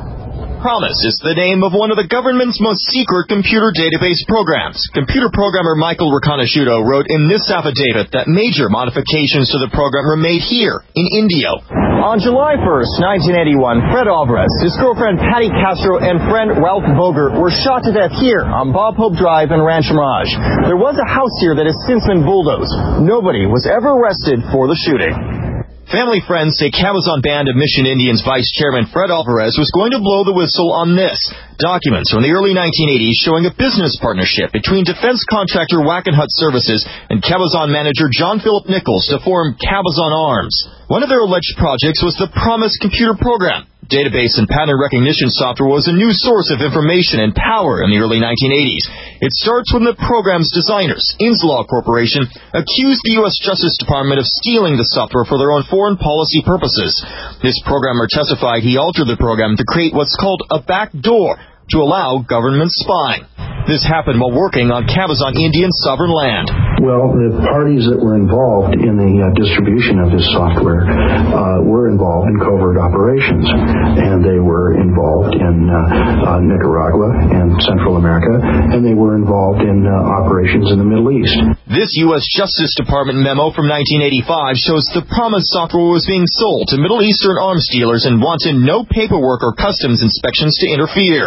PROMIS is the name of one of the government's most secret computer database programs. Computer programmer Michael Riconosciuto wrote in this affidavit that major modifications to the program were made here in Indio. On July first, nineteen eighty-one, Fred Alvarez, his girlfriend Patty Castro, and friend Ralph Boger were shot to death here on Bob Hope Drive in Rancho Mirage. There was a house here that has since been bulldozed. Nobody was ever arrested for the shooting. Family friends say Cabazon Band of Mission Indians Vice Chairman Fred Alvarez was going to blow the whistle on this. Documents from the early nineteen eighties showing a business partnership between defense contractor Wackenhut Services and Cabazon manager John Philip Nichols to form Cabazon Arms. One of their alleged projects was the PROMIS computer program. Database and pattern recognition software was a new source of information and power in the early nineteen eighties. It starts when the program's designers, Inslaw Corporation, accused the U S Justice Department of stealing the software for their own foreign policy purposes. This programmer testified he altered the program to create what's called a backdoor to allow government spying. This happened while working on Cabazon Indian sovereign land. Well, the parties that were involved in the uh, distribution of this software uh, were involved in covert operations, and they were involved in uh, uh, Nicaragua and Central America, and they were involved in uh, operations in the Middle East. This U S Justice Department memo from nineteen eighty-five shows the PROMIS software was being sold to Middle Eastern arms dealers and wanted no paperwork or customs inspections to interfere.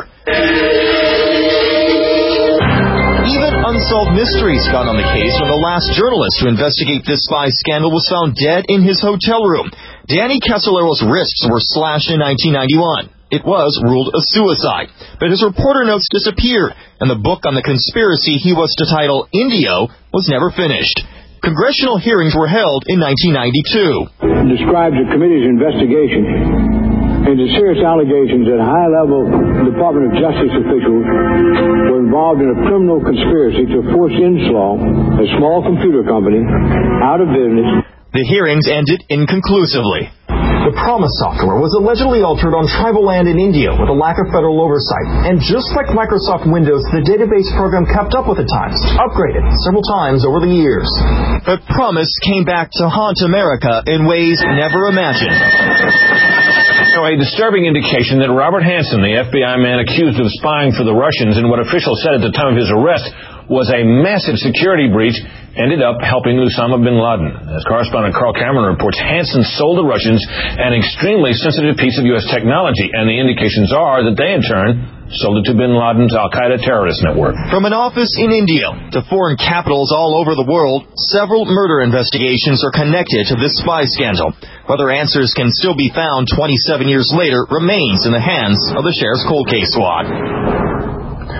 Even unsolved mysteries got on the case when the last journalist to investigate this spy scandal was found dead in his hotel room. Danny Casolero's wrists were slashed in nineteen ninety-one. It was ruled a suicide, but his reporter notes disappeared, and the book on the conspiracy he was to title Indio was never finished. Congressional hearings were held in nineteen ninety-two. It describes the committee's investigation into serious allegations that high-level Department of Justice officials were involved in a criminal conspiracy to force Inslaw, a small computer company, out of business. The hearings ended inconclusively. The PROMIS software was allegedly altered on tribal land in India with a lack of federal oversight. And just like Microsoft Windows, the database program kept up with the times, upgraded several times over the years. But PROMIS came back to haunt America in ways never imagined. A disturbing indication that Robert Hansen, the F B I man accused of spying for the Russians in what officials said at the time of his arrest was a massive security breach, ended up helping Osama bin Laden. As correspondent Carl Cameron reports, Hansen sold the Russians an extremely sensitive piece of U S technology, and the indications are that they, in turn, sold it to bin Laden's al-Qaeda terrorist network. From an office in India to foreign capitals all over the world, several murder investigations are connected to this spy scandal. Whether answers can still be found twenty-seven years later remains in the hands of the Sheriff's Cold Case Squad.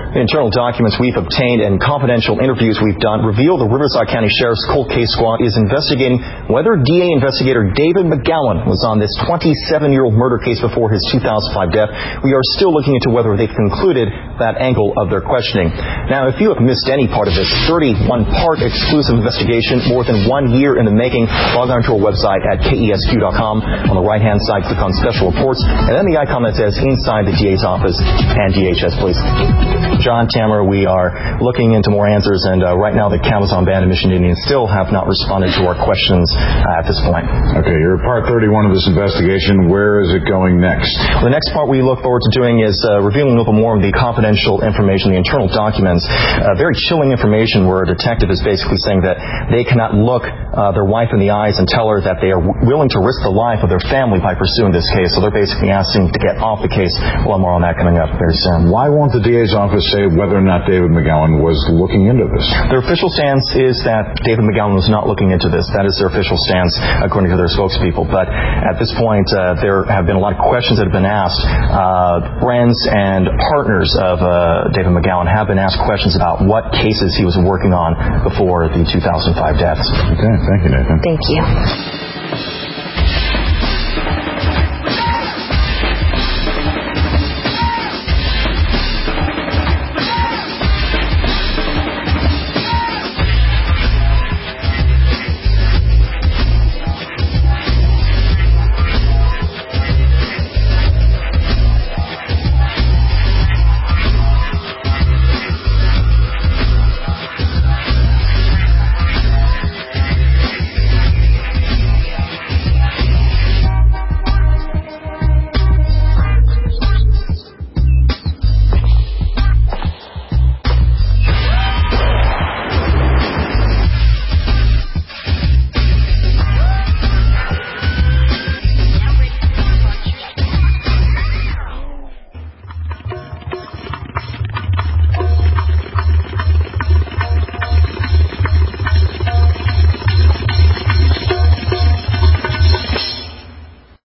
The internal documents we've obtained and confidential interviews we've done reveal the Riverside County Sheriff's Cold Case Squad is investigating whether D A investigator David McGowan was on this twenty-seven-year-old murder case before his two thousand five death. We are still looking into whether they've concluded that angle of their questioning. Now, if you have missed any part of this thirty-one part exclusive investigation, more than one year in the making, log on to our website at K E S Q dot com. On the right-hand side, click on Special Reports, and then the icon that says Inside the D A's Office and D H S Police. John, Tamara, we are looking into more answers, and uh, right now the Cabazon Band of Mission Indians still have not responded to our questions uh, at this point. Okay, you're part thirty-one of this investigation. Where is it going next? The next part we look forward to doing is uh, revealing a little more of the confidential information, the internal documents. Uh, very chilling information where a detective is basically saying that they cannot look uh, their wife in the eyes and tell her that they are w- willing to risk the life of their family by pursuing this case. So they're basically asking to get off the case. We'll have more on that coming up very soon. Why won't the D A's office say whether or not David McGowan was looking into this? Their official stance is that David McGowan was not looking into this. That is their official stance, according to their spokespeople. But at this point, uh, there have been a lot of questions that have been asked. Uh, friends and partners of uh, David McGowan have been asked questions about what cases he was working on before the two thousand five deaths. Okay, thank you, Nathan. Thank you.